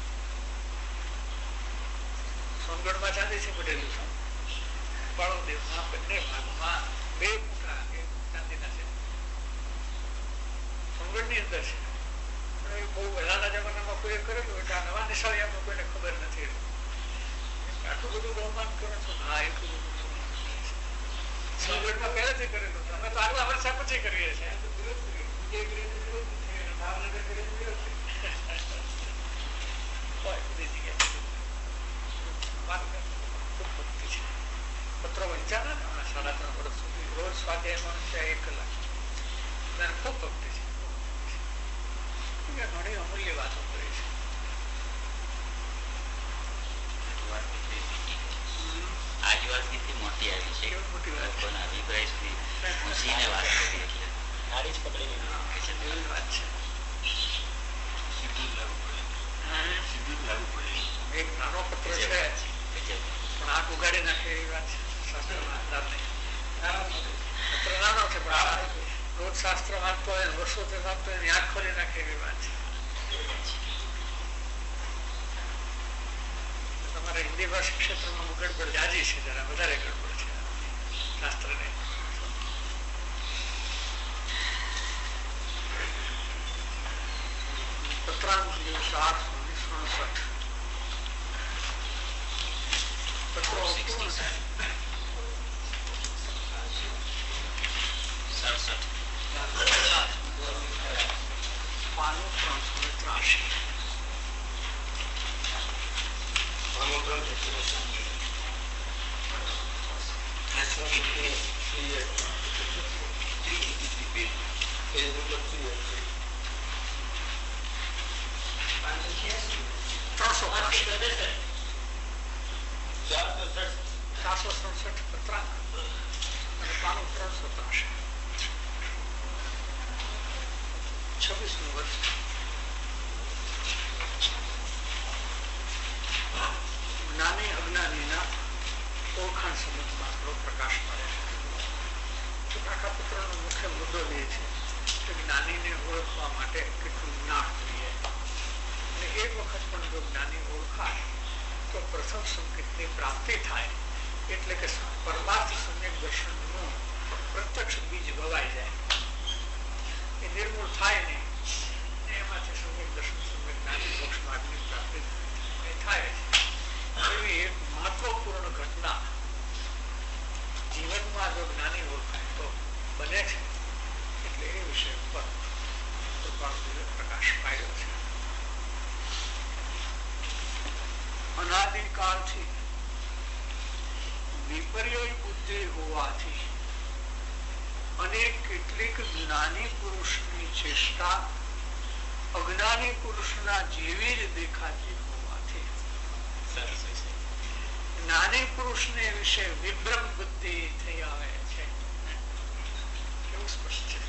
સોનગઢમાં ચાંદીથી મઢેલું છે. પાળોદેવમાં બંને ભાગમાં બે મોટા ચાંદીના છે, સોનગઢની અંદર છે. બહુ પહેલાના જમાનામાં કોઈ કરેલું એટલે આ નવા નિશાળિયામાં કોઈને ખબર નથી. આટલું બધું બહુમાન કરો છો? હા, એટલું બધું સોનગઢમાં પહેલેથી કરેલું. અમે તો આગલા વર્ષા પછી કરીએ છીએ. ભાવનગર પત્રો વંચાના ને હમણાં સાડા ત્રણ વર્ષ સુધી રોજ સ્વાધ્યાય એક કલાક. ખૂબ ભક્તિ છે, ઘણી અમૂલ્ય વાતો કરી છે. આજ વાત કેટલી મોટી આવી છે, લોકોના અભિપ્રાય સુધી પહોંચીને વાત કરી. એટલે નાડી જ પકડી લીધી એવી વાત છે. એક નાનો પત્ર છે પણ આંખ ઉગાડી નાખે એવી વાત છે. શાસ્ત્રમાં આધાર નહીં. પત્ર નાનો છે પણ રોજ શાસ્ત્ર વાંચતો હોય વર્ષો વાંચતો હોય આંખ ખોલી નાખે એવી વાત છે. તમારા હિન્દી ભાષા ક્ષેત્રમાં ગડબડ જાજી છે, જરા વધારે ગડબડ છે શાસ્ત્ર ને. પત્રાંક દિવસ આઠ ઓગણીસો સડસઠ પાનું ત્રણસો ત્રાસી ત્રણસો ચારસો સડસઠ પત્રાંક અને પાનું ત્રણસો ત્રાસી છવ્વીસમું વર્ષ. જ્ઞાની અજ્ઞાનીના ઓળખાણ સંબંધમાં આપણો પ્રકાશ પડે છે. આખા પુત્રનો મુખ્ય મુદ્દો એ છે કે જ્ઞાનીને ઓળખવા માટે કેટલું જ્ઞાન જોઈએ, અને એક વખત પણ જો જ્ઞાની ઓળખાય તો પ્રથમ સંકેતની પ્રાપ્તિ થાય, એટલે કે પરમાર્થ સમ્યક દર્શનનું પ્રત્યક્ષ બીજ ગવાઈ જાય, એ નિર્મૂળ થાય નહીં, એમાંથી સમ્યક દર્શન સમ્યક જ્ઞાની મોક્ષ માર્ગની પ્રાપ્તિ થાય છે. એવી એક મહત્વપૂર્ણ ઘટના જીવનમાં જો જ્ઞાની ઓળખાય તો બને છે, એટલે એ વિષય પર પ્રકાશ પાડ્યો છે. અનાદિકાળથી વિપર્ય બુદ્ધિ હોવાથી અને કેટલીક જ્ઞાની પુરુષની ચેષ્ટા અજ્ઞાની પુરુષના જેવી જ દેખાતી હોવાથી જ્ઞાની પુરુષને વિશે વિભ્રમ બુદ્ધિ થઈ આવે છે. કેવું સ્પષ્ટ છે.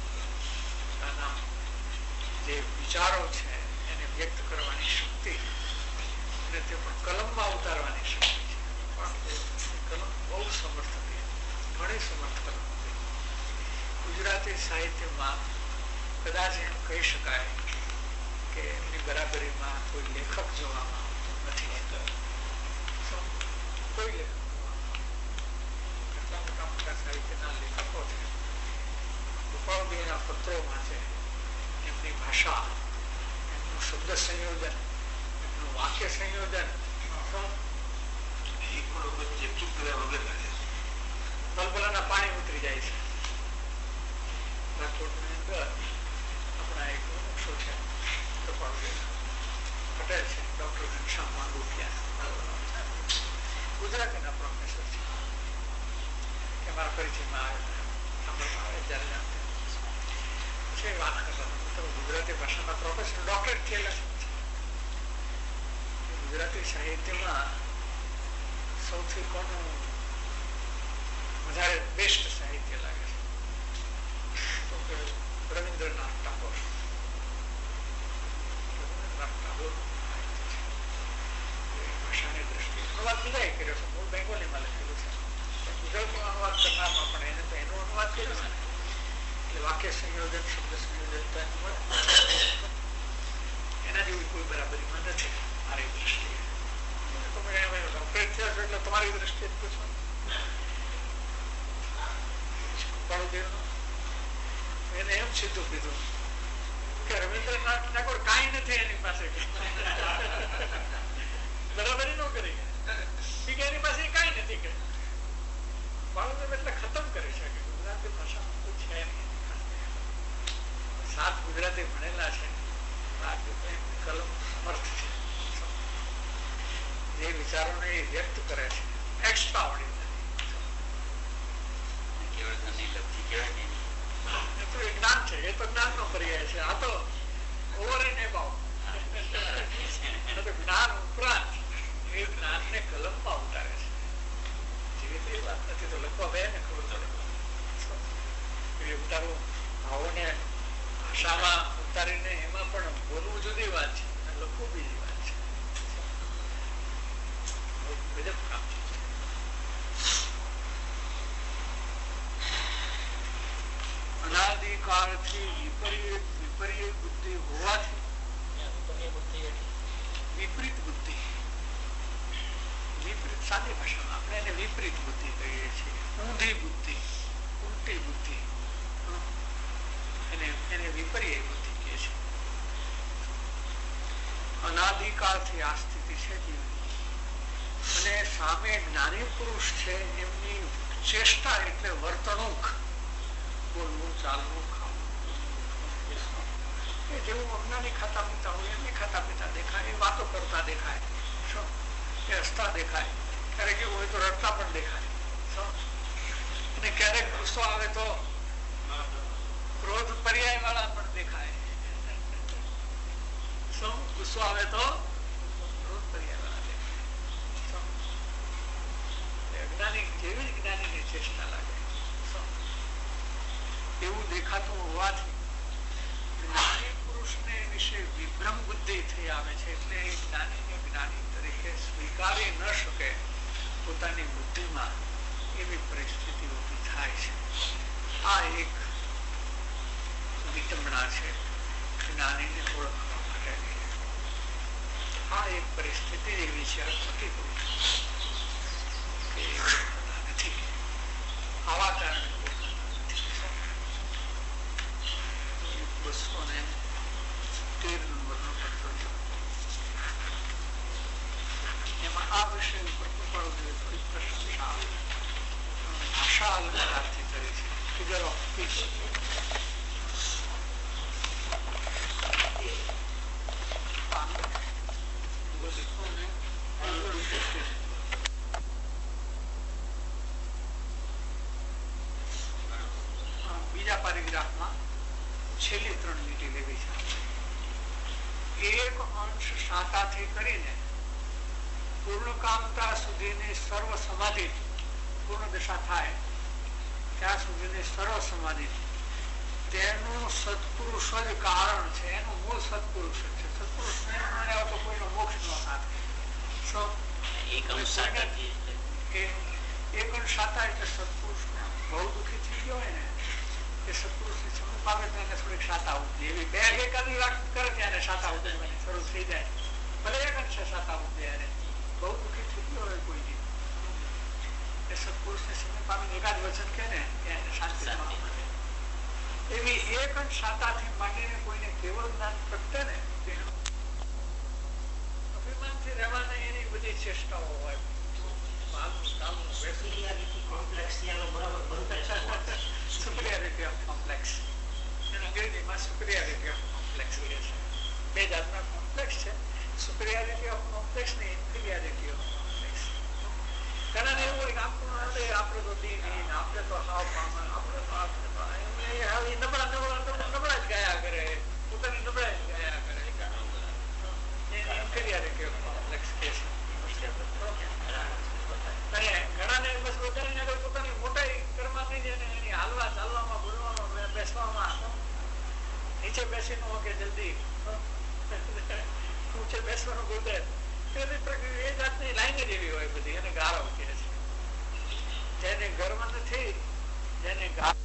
જે વિચારો છે એને વ્યક્ત કરવાની શક્તિ અને તે પણ કલમમાં ઉતારવાની શક્તિ છે. કલમ બહુ સમર્થ હતી, ઘણી સમર્થ કલમ હતી. ગુજરાતી સાહિત્યમાં કદાચ એમ કહી શકાય કે એમની બરાબરીમાં કોઈ લેખક જોવામાં નથી. કોઈ લેખક કેટલા મોટા મોટા સાહિત્યના લેખકો છે. ગોપાળભાઈના પત્રોમાં છે એમની ભાષા, એમનું શબ્દ સંયોજન, એમનું વાક્ય સંયોજન ભલભલાના પાણી ઉતરી જાય છે. રાજકોટની અંદર આપણા એક વૃક્ષો છે પટેલ છે, ડોક્ટર ઘનશ્યામ માંગુટિયા, ગુજરાતીના પ્રોફેસર છે. કે મારા પરિચયમાં આવે જયારે પછી વાત કરતા ગુજરાતી ભાષાના પ્રોફેસર ડોક્ટરેટ થયેલા છે. ગુજરાતી સાહિત્યમાં સૌથી કોનું વધારે બેસ્ટ સાહિત્ય લાગે છે તો કે રવિન્દ્રનાથ ટાગોર. રવિન્દ્રનાથ ટાગોર ભાષાની દ્રષ્ટિએ અનુવાદ બીજા કર્યો છે, મૂળ બેંગોલીમાં લખેલું છે, ગુજરાતીમાં અનુવાદ કરનારમાં પણ એને તો એનો અનુવાદ કર્યો છે. એટલે વાક્ય સંયોજન, શબ્દ સંયોજન એના જેવી કોઈ બરાબરીમાં નથી મારી દ્રષ્ટિએ. એટલે તમારી દ્રષ્ટિએ પૂછો. એને એમ સીધું કીધું કે રવિન્દ્રનાથ ટાગોર કઈ નથી એની પાસે, બરાબરી નો કરી એની પાસે કઈ નથી કરી. બાળકો એટલે ખતમ કરી શકે. ગુજરાતી ભાષામાં કોઈ છે નહીં. સાત ગુજરાતી ભણેલા છે, કલમ સમર્થ છે. જે વિચારોને એ વ્યક્ત કરે છે એક્સ્ટ્રા ઓર્ડિનરી. જ્ઞાન છે એ તો જ્ઞાન નો પર્યાય છે. આ તો ઓવર એન્ડ એબાઉ જ્ઞાન ઉપરાંત એ જ્ઞાન ને કલમમાં ઉતારે છે. જેવી તે વાત નથી તો લખવા બે ને ખબર પડે ઉતારવું ભાવોને ભાષામાં ઉતારીને એમાં પણ બોલવું જુદી વાત છે, લખવું બીજી વાત છે. ગજબ કામ. અનાદિકાળથી વિપરીત વિપરીત બુદ્ધિ હોવાથી વિપરીત બુદ્ધિ, વિપરીત સાદી ભાષામાં આપણે એને વિપરીત બુદ્ધિ કહીએ છીએ. ઊંધી બુદ્ધિ, ઉલટી બુદ્ધિ, એને એને વિપરીય બુદ્ધિ કહે છે. અનાદિકાળથી આ સ્થિતિ છે જીવની. અને સામે જ્ઞાની પુરુષ છે એમની ચેષ્ટા એટલે વર્તણૂક, બોલવું, ચાલવું, ખાવું, એ જેવું અજ્ઞાની ખાતા પીતા હોય એમને ખાતા પીતા દેખાય, એ વાતો કરતા દેખાય, શું એ હસતા દેખાય, ક્યારેક એવું હોય તો રડતા પણ દેખાય, અને ક્યારેક ગુસ્સો આવે તો ક્રોધ પર્યાય વાળા પણ દેખાય. શું ગુસ્સો આવે તો ક્રોધ પર્યાય વાળા દેખાય. અજ્ઞાની જેવી જ જ્ઞાનીની ચેષ્ટા લાગે. એવું દેખાતું હોવાથી જ્ઞાની પુરુષને વિશે વિભ્રમ બુદ્ધિ થઈ આવે છે. એટલે એ જ્ઞાનીને જ્ઞાની તરીકે સ્વીકારી ન શકે પોતાની બુદ્ધિમાં, એવી પરિસ્થિતિ ઊભી થાય છે. આ એક વિટંબણા છે જ્ઞાનીને ઓળખવા માટેની. આ એક પરિસ્થિતિ એવી છે કે નથી, આવા કારણે બસો ને તેર નંબર નો પત્ર એમાં આ વિષય ઉપર થોડી પ્રશંસા ભાષા અલંકારથી કરી છે. Figure of speech. બીજા પેરેગ્રાફમાં છેલ્લી ત્રણ લીટી લેવી છે. એક અંશ શાખાથી કરીને પૂર્ણકામતા સુધીની સર્વ સમાધિ, પૂર્ણ દશા થાય ત્યાં સુધીની સર્વ સમાધિ, તેનું સત્પુરુષ જ કારણ છે. એનું મૂળ સત્પુરુષ છે. સત્પુરુષ ને મળે તો કોઈનો મોક્ષ ન થાય. એક અંશ શાખા એટલે સત્પુરુષ બહુ દુઃખી થઈ ગયો હોય ને, એ સત્પુરુષની સમજ પામે તો એને થોડીક શાતા ઉપજે. એવી બે એકાદી વાત કરે ત્યારે શાતા ઉપજવાની શરૂ થઈ જાય. ભલે એક અંશે શાતા ઉપજે, એને બહુ દુઃખી થઈ ગયો હોય કોઈ, એ સત્પુરુષની સમજ પામે એકાદ વચન કે ને એને શાંતિ મળે. એવી એક અંશ શાતાથી માંડીને કોઈને કેવળ જ્ઞાન પ્રગટે ને, અભિમાનથી રહેવાને એની બધી ચેષ્ટાઓ હોય. superiority of complex. અંગ્રેજીમાં superiority of complex કહે છે. બે જાતના કોમ્પ્લેક્સ છે. superiority of complex ને inferiority of complex. ઘણાને એવું હોય કે આપણે આપણે તો દીની, આપણે તો હાવ પામન, આપણે તો આપણે તો નબળા નબળા નબળા જ ગાયા કરે, પોતાની નબળા જ ગાયા કરે. inferiority of complex કહે છે. ઘણાને બસ પોતાની આગળ પોતાની મોટાઈ કરવા નહીં જાય ને, એની હાલવા ચાલવામાં બોલવામાં બેસવામાં નીચે બેસી નો કે જલ્દી ઊંચે બેસવાનું ગોદે, એ જાતની લાઈન જ એવી હોય બધી. એને ગાળો કહે છે. જેને ગર્વ નથી, જેને ગાળો